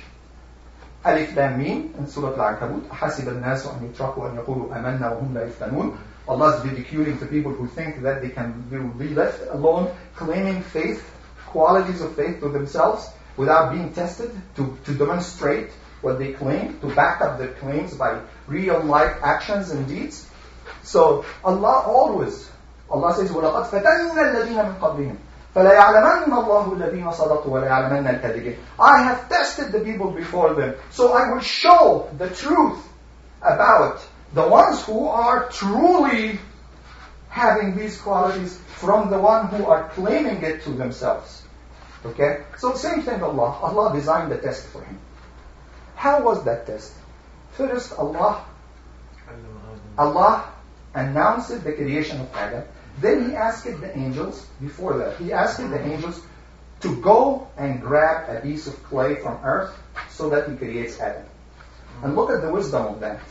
Alif Lam Mim in Surah Al-Ankabut, أحسب الناس أن يتركوا أن يقولوا آمنا وهم لا يفتنون. Allah is ridiculing the people who think that they can be left alone, claiming faith, qualities of faith to themselves, without being tested, to, to demonstrate what they claim, to back up their claims by real life actions and deeds. So Allah always, Allah says, وَلَقَدْ فَتَنَّا الَّذِينَ مِنْ قَبْلِهِمْ فَلَيَعْلَمَنَّ اللَّهُ الَّذِينَ صَدَقُوا وَلَيَعْلَمَنَّ الْكَاذِبِينَ. I have tested the people before them, so I will show the truth about the ones who are truly having these qualities from the one who are claiming it to themselves. Okay? So same thing Allah. Allah designed the test for him. How was that test? First, Allah, Allah announced the creation of Adam. Then He asked the angels, before that, He asked the angels to go and grab a piece of clay from earth so that He creates Adam. And look at the wisdom of that.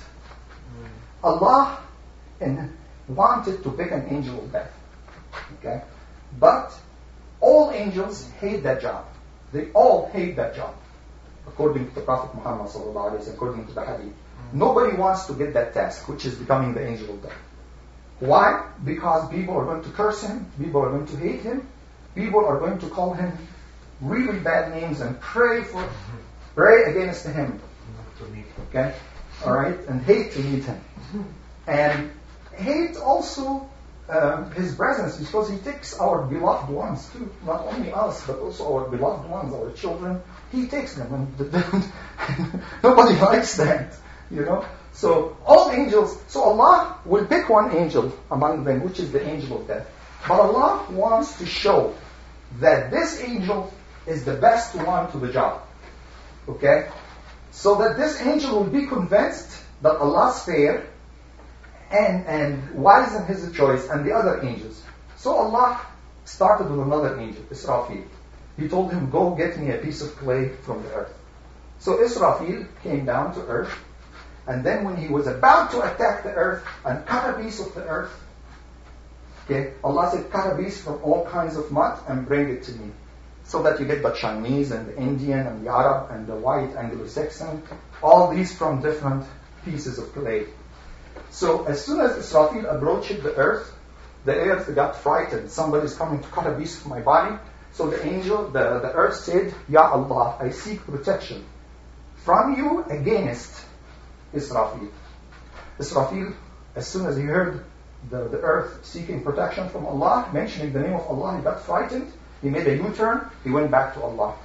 Allah and wanted to pick an angel of death. Okay? But all angels hate that job. They all hate that job. According to the Prophet Muhammad sallallahu alaihi wasallam, according to the hadith. Nobody wants to get that task, which is becoming the angel of death. Why? Because people are going to curse him, people are going to hate him, people are going to call him really bad names and pray for, pray against him. Okay? Alright? And hate to meet him. And hate also uh, his presence, because he takes our beloved ones too. Not only us, but also our beloved ones, our children. He takes them. And nobody likes that. You know? So all angels, so Allah will pick one angel among them, which is the angel of death. But Allah wants to show that this angel is the best one to the job. Okay? So that this angel will be convinced that Allah's fair and, and wise in His choice, and the other angels. So Allah started with another angel, Israfil. He told him, go get me a piece of clay from the earth. So Israfil came down to earth, and then when he was about to attack the earth and cut a piece of the earth, okay, Allah said, cut a piece from all kinds of mud and bring it to me. So that you get the Chinese and the Indian and the Arab and the white Anglo-Saxon, all these from different pieces of clay. So as soon as Israfil approached the earth, the earth got frightened. Somebody's coming to cut a piece of my body. So the angel, the, the earth said, Ya Allah, I seek protection from you against Israfil. Israfil, as soon as he heard the, the earth seeking protection from Allah, mentioning the name of Allah, he got frightened. He made a U-turn. He went back to Allah.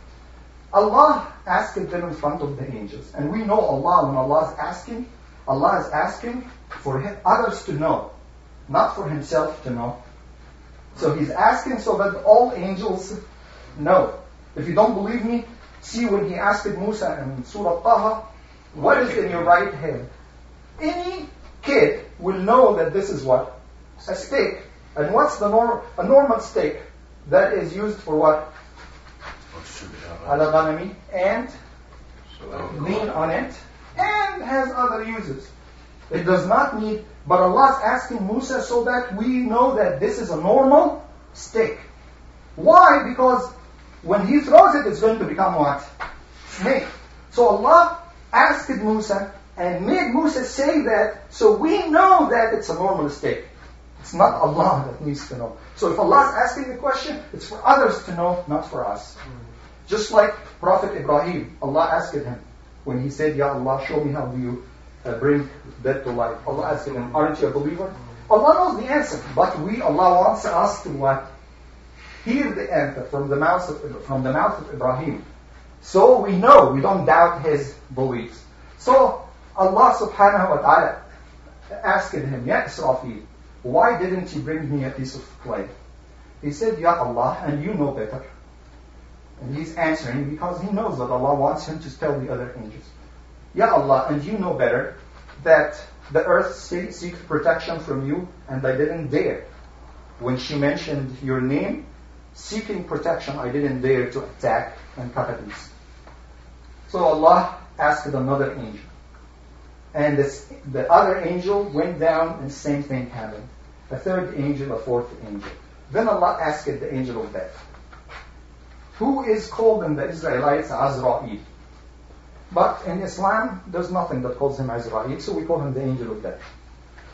Allah asked them in front of the angels. And we know Allah, when Allah is asking, Allah is asking for others to know, not for Himself to know. So He's asking so that all angels know. If you don't believe me, see when He asked Musa in Surah Taha, what is in your right hand? Any kid will know that this is what? A stick. And what's the norm, a normal stick that is used for what? Al-ghanami, and lean on it, and has other uses. It does not need, but Allah is asking Musa so that we know that this is a normal stick. Why? Because when he throws it, it's going to become what? Snake. So Allah asked Musa and made Musa say that, so we know that it's a normal stick. It's not Allah that needs to know. So if Allah is asking the question, it's for others to know, not for us. Just like Prophet Ibrahim, Allah asked him when he said, Ya Allah, show me how do you uh, bring dead to life. Allah asked him, aren't you a believer? Allah knows the answer, but we, Allah wants us to what? Hear the answer from the mouth of, from the mouth of Ibrahim. So we know, we don't doubt his beliefs. So Allah subhanahu wa ta'ala asked him, Ya Israfil, why didn't you bring me a piece of clay? He said, Ya Allah, and you know better. And he's answering because he knows that Allah wants him to tell the other angels. Ya Allah, and you know better that the earth seeks protection from you, and I didn't dare. When she mentioned your name, seeking protection, I didn't dare to attack and cut a piece. So Allah asked another angel. And this, the other angel went down and the same thing happened. A third angel, a fourth angel. Then Allah asked the angel of death, who is called in the Israelites Azra'il. But in Islam, there's nothing that calls him Azra'il, so we call him the angel of death.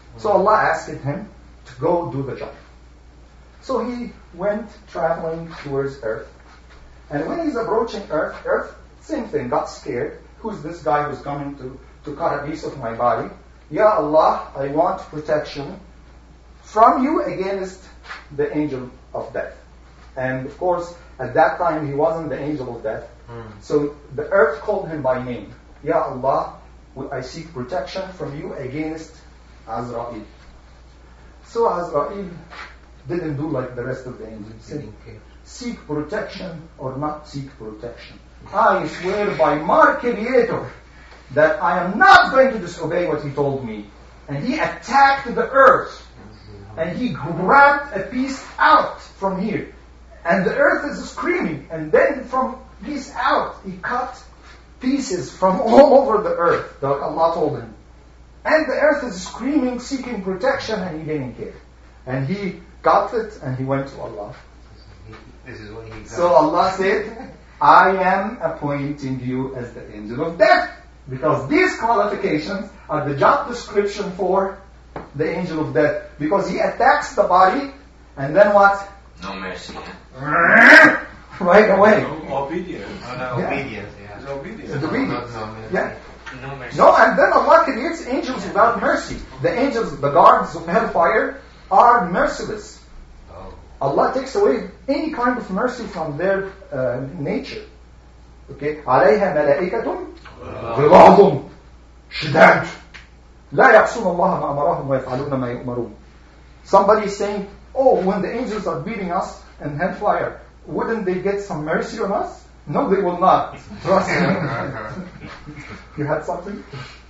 So Allah asked him to go do the job. So he went traveling towards Earth. And when he's approaching Earth, Earth, same thing, got scared. Who's this guy who's coming to, to cut a piece of my body? Ya Allah, I want protection from you against the angel of death. And of course, at that time, he wasn't the angel of death. Mm. So the earth called him by name. Ya Allah, I seek protection from you against Azrael. So Azrael didn't do like the rest of the angels. He said, seek protection or not seek protection. I swear by my Creator that I am not going to disobey what he told me. And he attacked the earth. And he grabbed a piece out from here. And the earth is screaming. And then from piece out, he cut pieces from all over the earth, like Allah told him. And the earth is screaming, seeking protection, and he didn't care. And he got it, and he went to Allah. This is what he got. So Allah said, I am appointing you as the angel of death. Because these qualifications are the job description for the angel of death. Because he attacks the body, and then what? No mercy. Right away. No obedience. Oh, no, Yeah. obedience, yeah. It's obedience. It's obedience. No, no, no. Yeah. No mercy. No, and then Allah creates angels without mercy. The angels, the guards of hellfire, are merciless. Oh. Allah takes away any kind of mercy from their uh, nature. Okay? عليها ملائكة غلاظ شداد لا يعصون الله ما أمرهم ويفعلون ما يؤمرون. Somebody is saying, oh, when the angels are beating us in hellfire, wouldn't they get some mercy on us? No, they will not. Trust me. You had something?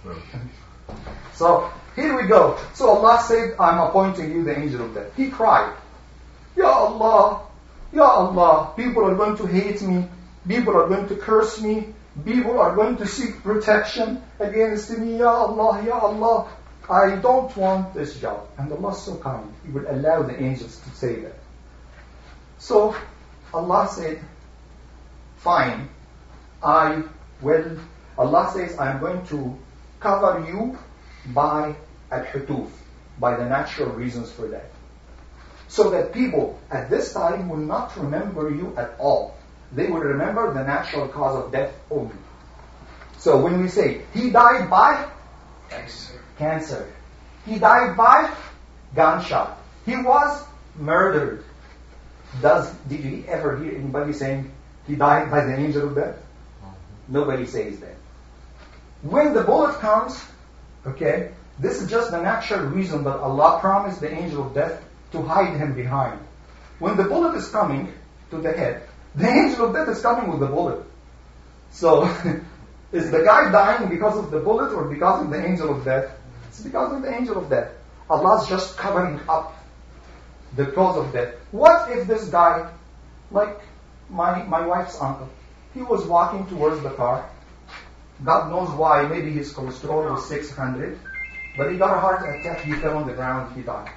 So, here we go. So Allah said, I'm appointing you the angel of death. He cried, Ya Allah, Ya Allah, people are going to hate me. People are going to curse me. People are going to seek protection against me. Ya Allah, Ya Allah, I don't want this job. And Allah is so kind. He would allow the angels to say that. So, Allah said, fine, I will, Allah says, I'm going to cover you by al-hutuf, by the natural reasons for that. So that people at this time will not remember you at all. They will remember the natural cause of death only. So when we say, he died by Cancer. cancer, he died by gunshot, he was murdered. Does, did you ever hear anybody saying, he died by the angel of death? Nobody says that. When the bullet comes, okay, this is just the natural reason that Allah promised the angel of death to hide him behind. When the bullet is coming to the head, the angel of death is coming with the bullet. So, is the guy dying because of the bullet or because of the angel of death? It's because of the angel of death. Allah's just covering up the cause of death. What if this guy, like my my wife's uncle, he was walking towards the car. God knows why, maybe his cholesterol was six hundred, but he got a heart attack, he fell on the ground, he died.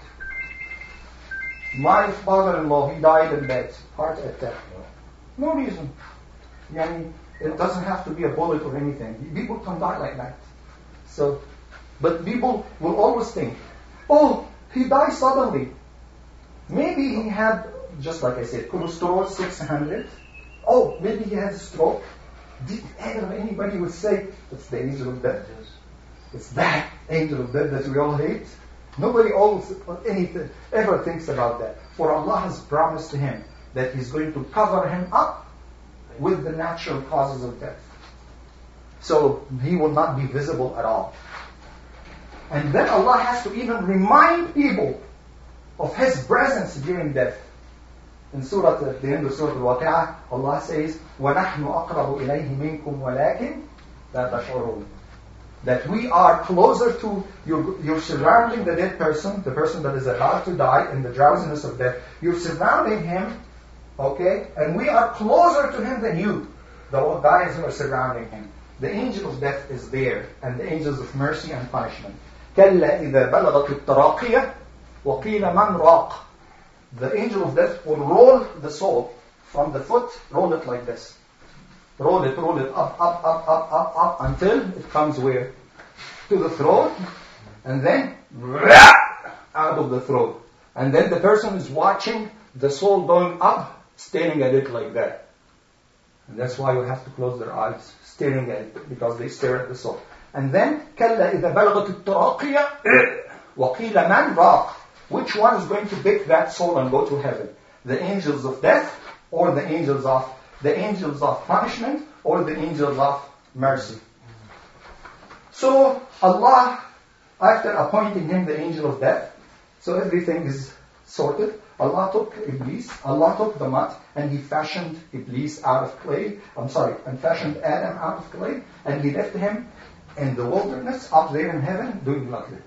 My father-in-law, he died in bed, heart attack. No reason. Yani, it doesn't have to be a bullet or anything. People can die like that. So, but people will always think, oh, he died suddenly. Maybe he had, just like I said, cholesterol six hundred. Oh, maybe he had a stroke. Did ever anybody would say, it's the angel of death? It's that angel of death that we all hate? Nobody always anything, ever thinks about that. For Allah has promised to him that He's going to cover him up with the natural causes of death. So he will not be visible at all. And then Allah has to even remind people of His presence during death. In Surah, at the end of Surah Al-Waqi'ah, Allah says, وَنَحْنُ أَقْرَبُ إِلَيْهِ مِنْكُمْ وَلَكِنْ لَا تَشْعُرُونَ. That we are closer to, you're, you're surrounding the dead person, the person that is about to die in the drowsiness of death. You're surrounding him, okay? And we are closer to him than you, the guys who are surrounding him. The angel of death is there, and the angels of mercy and punishment. كَلَّا إِذَا بَلَغَتِ التَّرَاقِيَ وَقِيلَ مَنْ رَاقٍ. The angel of death will roll the soul from the foot, roll it like this. Roll it, roll it up, up, up, up, up, up, until it comes where? To the throat. and then out of the throat. And then the person is watching the soul going up, staring at it like that. And that's why you have to close their eyes, staring at it, because they stare at the soul. And then, كَلَّا إِذَا بَلَغَتِ التَّرَاقِيَ وَقِيلَ مَنْ رَاقٍ. Which one is going to pick that soul and go to heaven? The angels of death, or the angels of the angels of punishment, or the angels of mercy? So Allah, after appointing him the angel of death, so everything is sorted. Allah took Iblis, Allah took the mud, and he fashioned Iblis out of clay, I'm sorry, and fashioned Adam out of clay, and he left him in the wilderness up there in heaven doing nothing.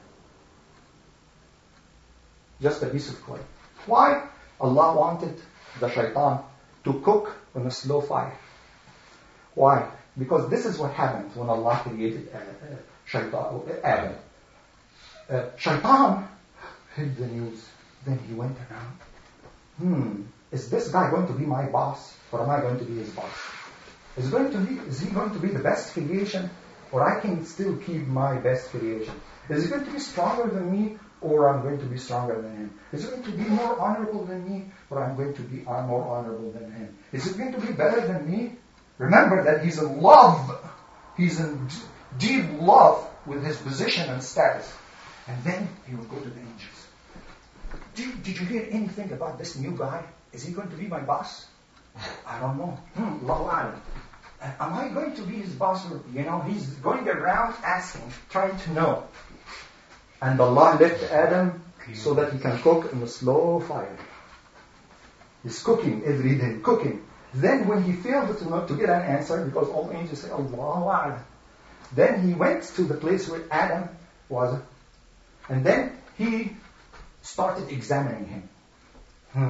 Just a piece of clay. Why? Allah wanted the shaitan to cook on a slow fire. Why? Because this is what happened when Allah created uh, uh, shaitan, Adam. Uh, shaitan heard the news. Then he went around. Hmm, is this guy going to be my boss, or am I going to be his boss? Is going to be? Is he going to be the best creation, or I can still keep my best creation? Is he going to be stronger than me, or I'm going to be stronger than him? Is he going to be more honorable than me, or I'm going to be more honorable than him? Is he going to be better than me? Remember that he's in love. He's in deep love with his position and status. And then he will go to the angels. Did, did you hear anything about this new guy? Is he going to be my boss? I don't know. Hmm, Allahu A'lam. Am I going to be his boss? You know, he's going around asking, trying to know. And Allah left Adam so that he can cook in a slow fire. He's cooking every day, cooking. Then when he failed to, know, to get an answer, because all angels say, Allahu A'lam, then he went to the place where Adam was. And then he started examining him. Hmm.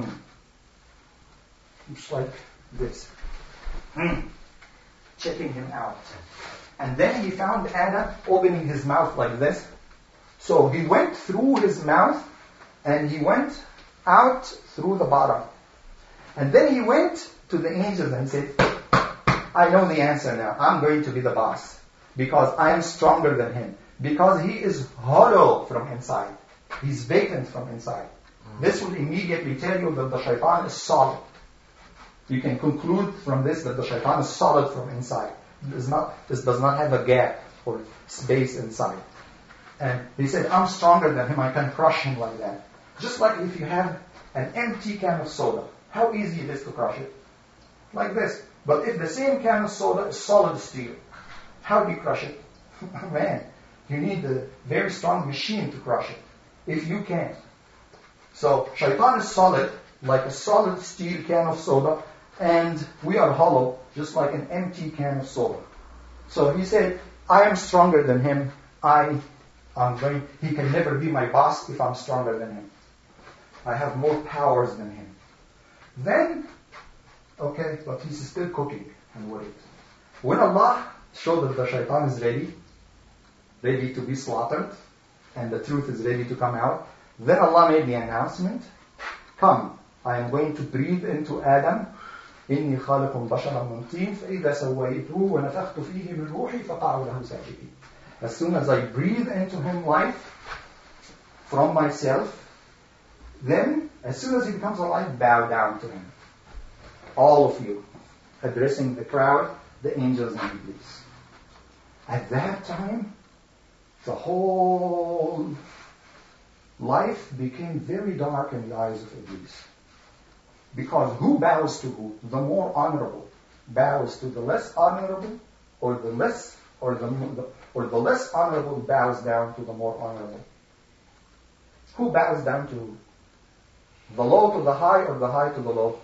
It's like this. Hmm. Checking him out. And then he found Adam opening his mouth like this. So he went through his mouth and he went out through the bottom. And then he went to the angels and said, I know the answer now. I'm going to be the boss because I am stronger than him. Because he is hollow from inside. He's vacant from inside. Mm. This will immediately tell you that the shaitan is solid. You can conclude from this that the shaitan is solid from inside. This, not, this does not have a gap or space inside. And he said, I'm stronger than him. I can crush him like that. Just like if you have an empty can of soda. How easy it is to crush it? Like this. But if the same can of soda is solid steel, how do you crush it? Man, you need a very strong machine to crush it. If you can. So, shaitan is solid, like a solid steel can of soda, and we are hollow, just like an empty can of soda. So he said, I am stronger than him. I am going, he can never be my boss if I'm stronger than him. I have more powers than him. Then, okay, but he's still cooking and wait. When Allah showed that the shaitan is ready, ready to be slaughtered, and the truth is ready to come out, then Allah made the announcement, come, I am going to breathe into Adam, إِنِّي خَالِقٌ بَشَرًا مِنْ طِينٍ فَإِذَا سَوَّيْتُهُ وَنَفَخْتُ فِيهِ مِنْ رُوحِي فَقَعُوا لَهُ سَاجِدِينَ. As soon as I breathe into him life from myself, then as soon as he becomes alive, bow down to him. All of you, addressing the crowd, the angels and Iblis. At that time, the whole life became very dark in the eyes of Iblis. Because who bows to who? The more honorable bows to the less honorable, or the less, or the, or the less honorable bows down to the more honorable. Who bows down to who? The low to the high, or the high to the low?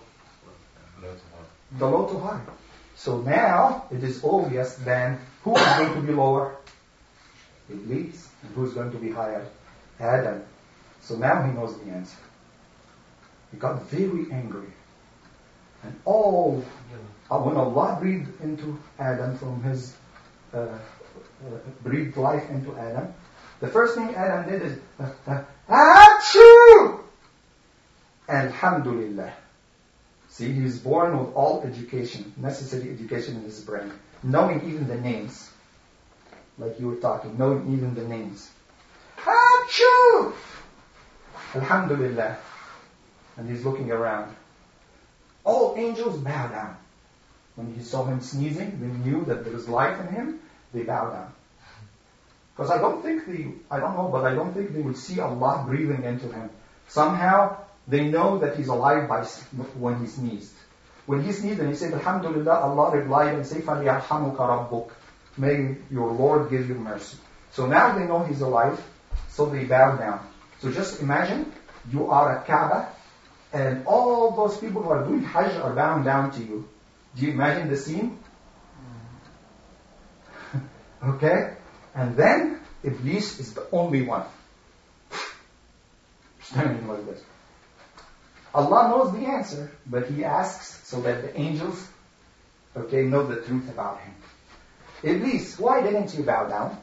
The low to high. So now it is obvious then who is going to be lower? Iblis. And who is going to be higher? Adam. So now he knows the answer. He got very angry. And all, uh, when Allah breathed into Adam from his, uh, uh, breathed life into Adam, the first thing Adam did is, uh, uh, Achoo! Alhamdulillah. See, he was born with all education, necessary education in his brain, knowing even the names. Like you were talking, knowing even the names. shoo! Alhamdulillah. And he's looking around. All angels bow down. When he saw him sneezing, they knew that there was life in him, they bow down. Because I don't think they, I don't know, but I don't think they would see Allah breathing into him. Somehow, they know that he's alive by when he sneezed. When he sneezed and he said, Alhamdulillah, Allah replied and said, فَلْيَرْحَمُكَ رَبُّكَ. May your Lord give you mercy. So now they know he's alive, so they bow down. So just imagine, you are at Kaaba, and all those people who are doing Hajj are bowing down to you. Do you imagine the scene? Okay? And then, Iblis is the only one. Standing like this. Allah knows the answer, but He asks so that the angels, okay, know the truth about Him. Iblis, why didn't you bow down?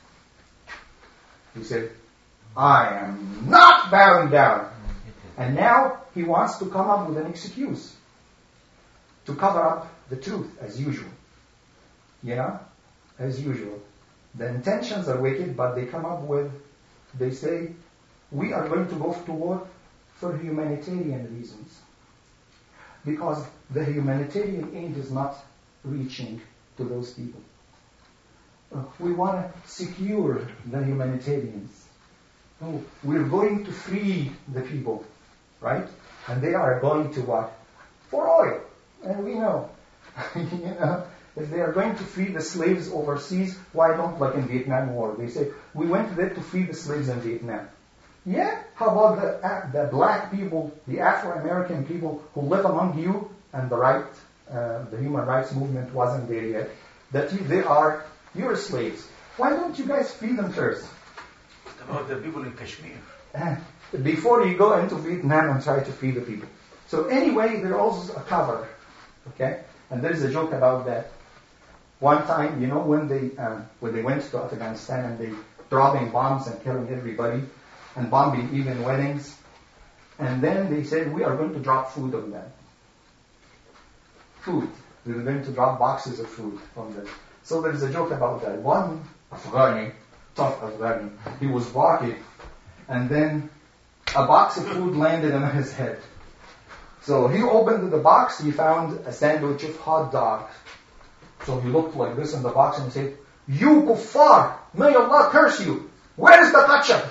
He said, I am not bowing down. And now he wants to come up with an excuse to cover up the truth as usual. You know, as usual. The intentions are wicked, but they come up with, they say, we are going to go to war for humanitarian reasons. Because the humanitarian aid is not reaching to those people. Uh, we want to secure the humanitarians. Oh, we're going to free the people, right? And they are going to what? For oil. And we know, you know, if they are going to free the slaves overseas, why don't, like in Vietnam War, they say, we went there to free the slaves in Vietnam. Yeah? How about the, uh, the black people, the Afro-American people who live among you, and the right, uh, the human rights movement wasn't there yet, that you, they are your slaves. Why don't you guys free them first? What about the people in Kashmir? Uh, before you go into Vietnam and try to free the people. So anyway, there also a cover. Okay? And there's a joke about that. One time, you know, when they um, when they went to Afghanistan and they dropping bombs and killing everybody and bombing even weddings, and then they said, we are going to drop food on them. Food. We were going to drop boxes of food on them. So there's a joke about that. One Afghani, tough Afghani, he was walking, and then a box of food landed on his head. So he opened the box, he found a sandwich of hot dog. So he looked like this in the box and he said, you kuffar, may Allah curse you. Where is the ketchup?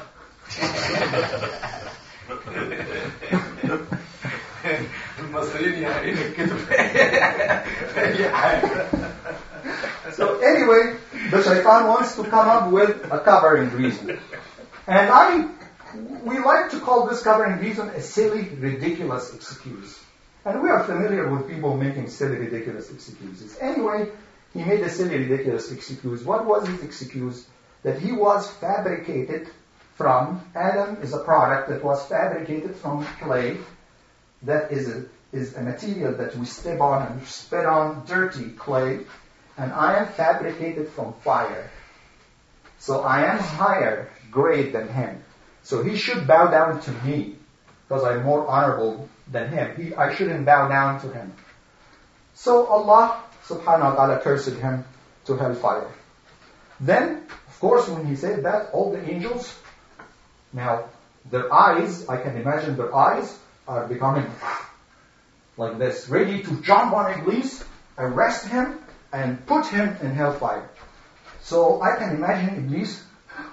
So anyway, the shaitan wants to come up with a covering reason. And I, we like to call this covering reason a silly, ridiculous excuse. And we are familiar with people making silly, ridiculous excuses. Anyway, he made a silly, ridiculous excuse. What was his excuse? That he was fabricated from, Adam is a product that was fabricated from clay, that is a, is a material that we step on and spit on dirty clay, and I am fabricated from fire. So I am higher grade than him. So he should bow down to me, because I'm more honorable than him. He, I shouldn't bow down to him. So Allah subhanahu wa ta'ala cursed him to hellfire. Then, of course, when he said that, all the angels, now their eyes, I can imagine their eyes are becoming like this, ready to jump on Iblis, arrest him, and put him in hellfire. So I can imagine Iblis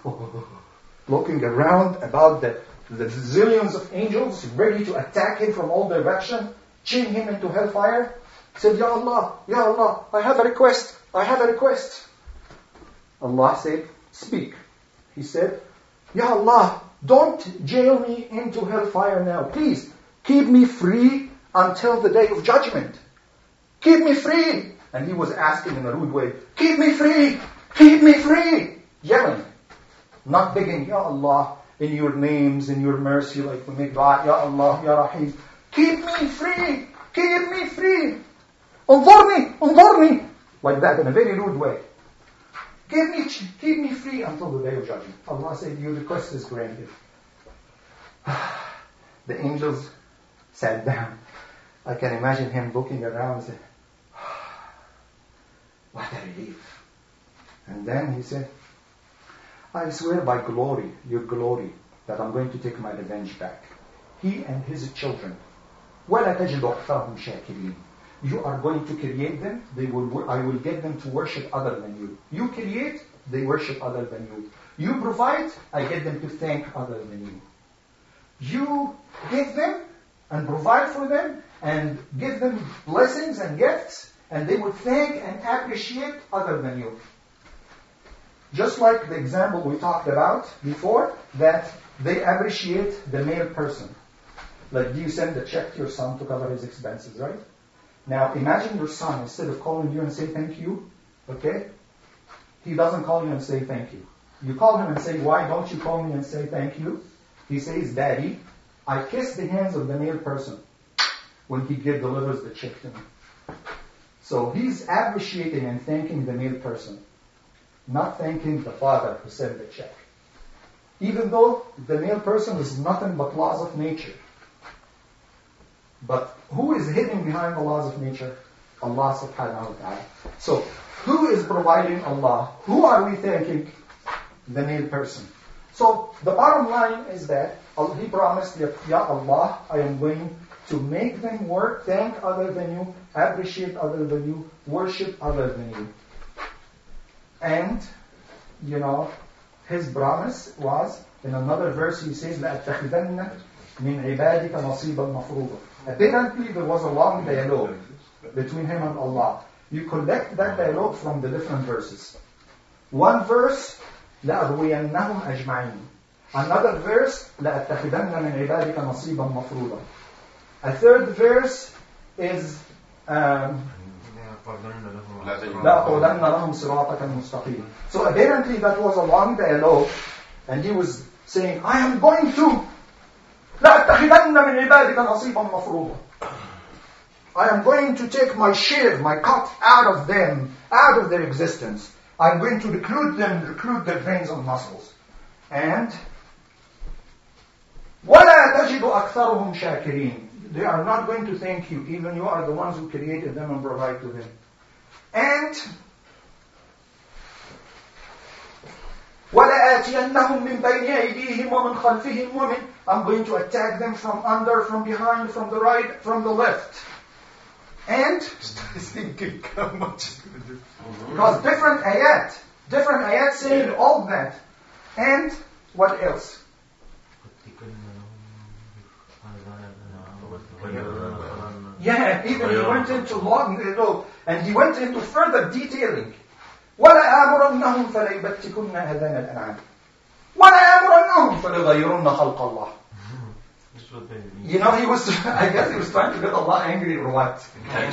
looking around about the, the zillions of angels ready to attack him from all directions, chain him into hellfire. He said, Ya Allah, Ya Allah, I have a request, I have a request. Allah said, speak. He said, Ya Allah, don't jail me into hellfire now. Please, keep me free until the day of judgment. Keep me free. And he was asking in a rude way, keep me free, keep me free. Yelling, not begging, Ya Allah, in your names, in your mercy, like we make dua, Ya Allah, Ya Rahim. Keep me free, keep me free. Unzurni, unzurni. Like that, in a very rude way. Keep me, keep me free until the day of judgment. Allah said, your request is granted. The angels sat down. I can imagine him looking around and saying, what a relief. And then he said, I swear by glory, your glory, that I'm going to take my revenge back. He and his children. وَلَا تَجِدُ أَكْثَرَهُمْ شَاكِرِينَ. You are going to create them, they will, I will get them to worship other than you. You create, they worship other than you. You provide, I get them to thank other than you. You give them and provide for them and give them blessings and gifts, and they would thank and appreciate other than you. Just like the example we talked about before, that they appreciate the male person. Like, do you send a check to your son to cover his expenses, right? Now, imagine your son, instead of calling you and say thank you, okay, he doesn't call you and say thank you. You call him and say, why don't you call me and say thank you? He says, Daddy, I kiss the hands of the male person when he give, delivers the check to me. So he's appreciating and thanking the male person, not thanking the father who sent the check. Even though the male person is nothing but laws of nature. But who is hidden behind the laws of nature? Allah subhanahu wa ta'ala. So, who is providing Allah? Who are we thanking? The male person. So, the bottom line is that He promised, Ya Allah, I am going to make them work, thank other than you, appreciate other than you, worship other than you. And, you know, His promise was, in another verse He says, لَأَتَّخِذَنَّ مِنْ عِبَادِكَ نَصِيبًا مَفْرُوضًا. Apparently there was a long dialogue between him and Allah. You collect that dialogue from the different verses. One verse, لَأَغْوِيَنَّهُمْ أَجْمَعِينَ. Another verse, لَأَتَّخِذَنَّ مِنْ عِبَادِكَ نَصِيبًا مَفْرُوضًا. A third verse is um, لَأَقْعُدَنَّ لَهُمْ صِرَاطَكَ الْمُسْتَقِيمَ. So apparently that was a long dialogue, and he was saying, I am going to لَأَتَّخِذَنَّ مِنْ عِبَادِكَ نَصِيبًا مَفْرُوضًا. I am going to take my share, my cut out of them, out of their existence. I'm going to recruit them, recruit their brains and muscles. And وَلَا تَجِدُ أَكْثَرُهُمْ شَاكِرِينَ. They are not going to thank you, even you are the ones who created them and provide to them. And وَلَآتِيَنَّهُمْ مِنْ بَيْنِ أَيْدِيهِمْ وَمِنْ خَلْفِهِمْ وَمِنْ. I'm going to attack them from under, from behind, from the right, from the left. And thinking how much because different ayat, different ayat saying all that. And what else? Yeah, even he went into long, and he went into further detailing. وَلَآمُرَنَّهُمْ فَلَيْبَتِّكُنَّ أَذَانَ الْأَنْعَامِ وَلَآمُرَنَّهُمْ فَلَيُغَيِّرُنَّ خَلْقَ اللَّهِ. You know, he was, I guess he was trying to get Allah angry or what?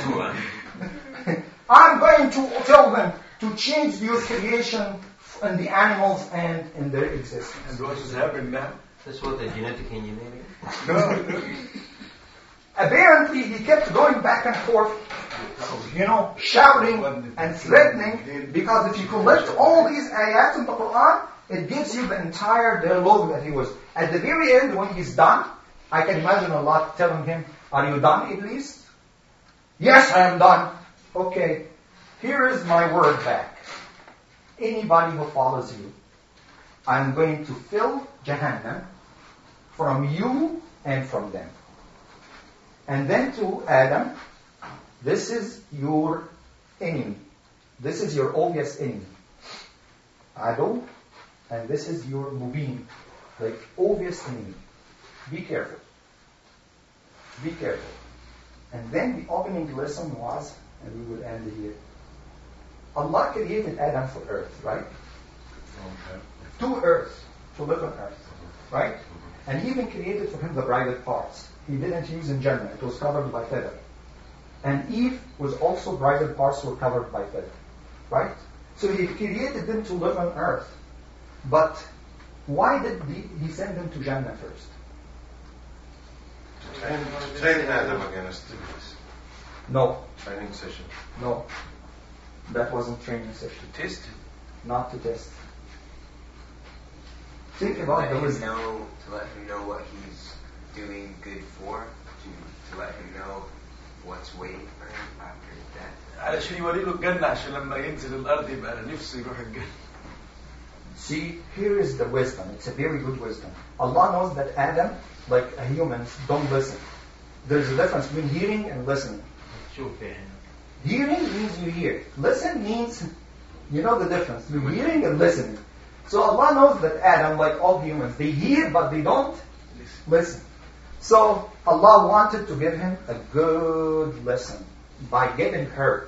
I'm going to tell them to change your creation in the animals and in their existence. And what is happening now? That's what the genetic engineering. No. Apparently, he kept going back and forth, you know, shouting and threatening, because if you collect all these ayat in the Quran, it gives you the entire dialogue that he was. At the very end, when he's done, I can imagine Allah telling him, are you done, Iblis? Yes, I am done. Okay, here is my word back. Anybody who follows you, I'm going to fill Jahannam from you and from them. And then to Adam, this is your enemy. This is your obvious enemy. Adu, and this is your mubin, like obvious enemy. Be careful. Be careful. And then the opening lesson was, and we will end here. Allah created Adam for earth, right? Okay. To earth, to live on earth, right? And he even created for him the private parts. He didn't use in Jannah, it was covered by feather. And Eve was also private parts were covered by feather, right? So he created them to live on earth. But why did he send them to Jannah first? Train, train Adam against Iblis. No. Training session. No. That wasn't training session. To test him. Not to test. Think about let those. him know, to let him know what he's doing good for, to, to let him know what's waiting for him after his death. علشان يوري له الجنة عشان لما ينزل الأرض يبقى نفسه يروح الجنة. See, here is the wisdom. It's a very good wisdom. Allah knows that Adam, like humans, don't listen. There's a difference between hearing and listening. Hearing means you hear. Listen means you know the difference between hearing and listening. So Allah knows that Adam, like all humans, they hear but they don't listen. So Allah wanted to give him a good lesson by getting hurt.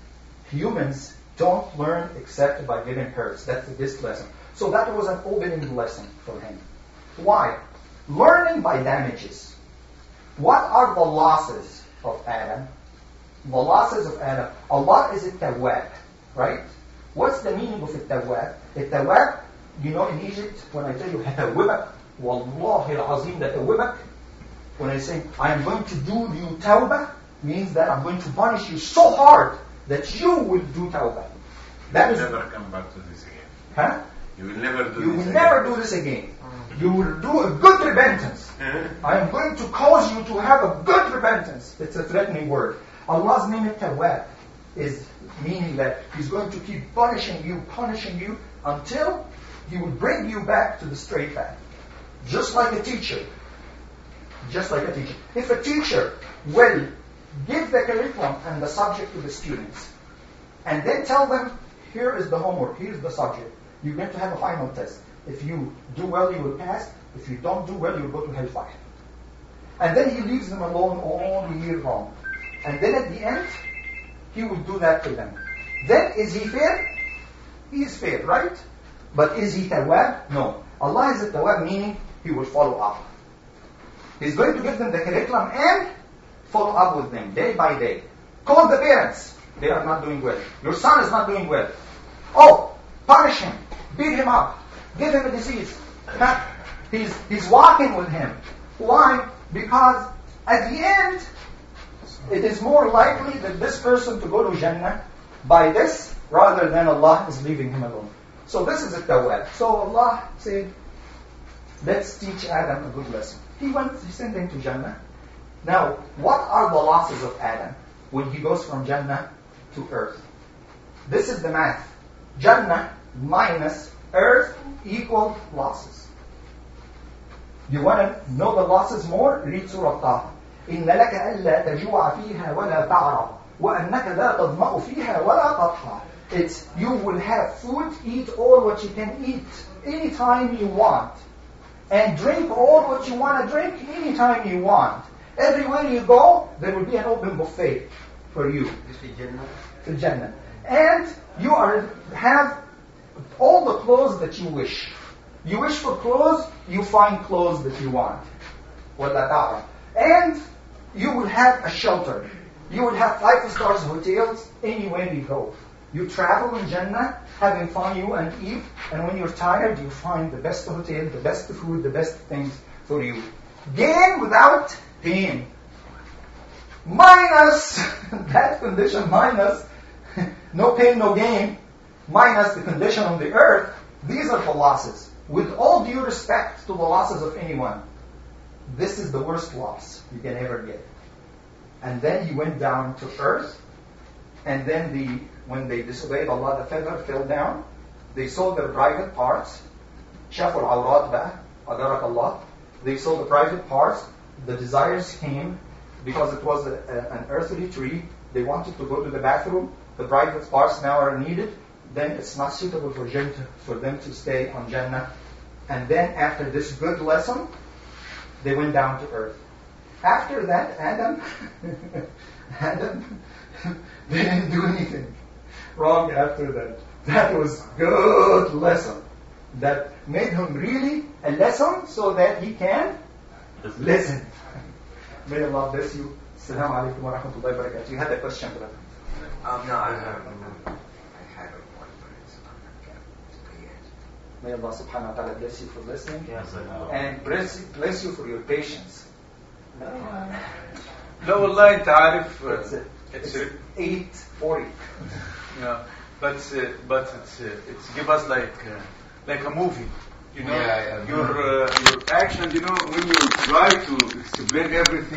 Humans don't learn except by getting hurt. That's this lesson. So that was an opening lesson for him. Why? Learning by damages. What are the losses of Adam? The losses of Adam. Allah is a tawwab, right? What's the meaning of a tawwab? A tawwab, you know, in Egypt, when I tell you hatawwabak, wallahi al-azim, that tawwabak, when I say I am going to do you tawbah, means that I'm going to punish you so hard that you will do tawbah. That you is, will never come back to this again. Huh? You will never do You this will again. never do this again. You will do a good repentance. I am going to cause you to have a good repentance. It's a threatening word. Allah's name is Tawwab, is meaning that He's going to keep punishing you, punishing you, until He will bring you back to the straight path. Just like a teacher. Just like a teacher. If a teacher will give the curriculum and the subject to the students, and then tell them, here is the homework, here is the subject. You're going to have a final test. If you do well, you will pass. If you don't do well, you will go to hellfire. And then He leaves them alone all year long. And then at the end, He will do that to them. Then is He fair? He is fair, right? But is He tawwab? No. Allah is a tawwab, meaning He will follow up. He's going to give them the curriculum and follow up with them day by day. Call the parents. They are not doing well. Your son is not doing well. Oh, punish him. Beat him up. Give him a disease. Huh? He's, he's walking with him. Why? Because at the end, it is more likely that this person to go to Jannah by this rather than Allah is leaving him alone. So this is a tawwab. So Allah said, let's teach Adam a good lesson. He went, he sent him to Jannah. Now, what are the losses of Adam when he goes from Jannah to earth? This is the math. Jannah minus earth equal losses. You want to know the losses more? Read Surah Taha. إِنَّ لَكَ أَلَّا تَجُوعَ فِيهَا وَلَا تَعْرَى وَأَنَّكَ لَا تَظْمَأُ فِيهَا وَلَا تَضْحَى. It's you will have food, eat all what you can eat anytime you want. And drink all what you want to drink anytime you want. Everywhere you go, there will be an open buffet for you. This is Jannah. The Jannah. And you are have all the clothes that you wish. You wish for clothes, you find clothes that you want. وَلَا تَعْرَى. And you will have a shelter. You will have five stars hotels anywhere you go. You travel in Jannah, having fun, you and eat, and when you're tired, you find the best hotel, the best food, the best things for you. Gain without pain. Minus that condition, minus no pain, no gain, minus the condition on the earth, these are the losses. With all due respect to the losses of anyone, this is the worst loss you can ever get. And then he went down to earth, and then the when they disobeyed Allah, the feather fell down. They sold their private parts. شافوا العورات بقى أجرك الله. They sold the private parts. The desires came because it was a, a, an earthly tree. They wanted to go to the bathroom. The private parts now are needed. Then it's not suitable for them to, for them to stay on Jannah. And then after this good lesson, they went down to earth. After that, Adam, Adam didn't do anything wrong after that. That was good lesson. That made him really a lesson so that he can listen. May Allah bless you. Assalamu alaikum wa rahmatullahi wa barakatuh. You had a question, brother? Um, no, I have I had one, but it's not okay yet. May Allah subhanahu wa ta'ala bless you for listening. And bless, bless you for your patience. لا والله أنت عارف It's, uh, it's it's eight forty. yeah, but uh, but it's uh, it's give us like uh, like a movie, you know. Yeah, yeah. Your uh, your action, you know, when you try to explain everything.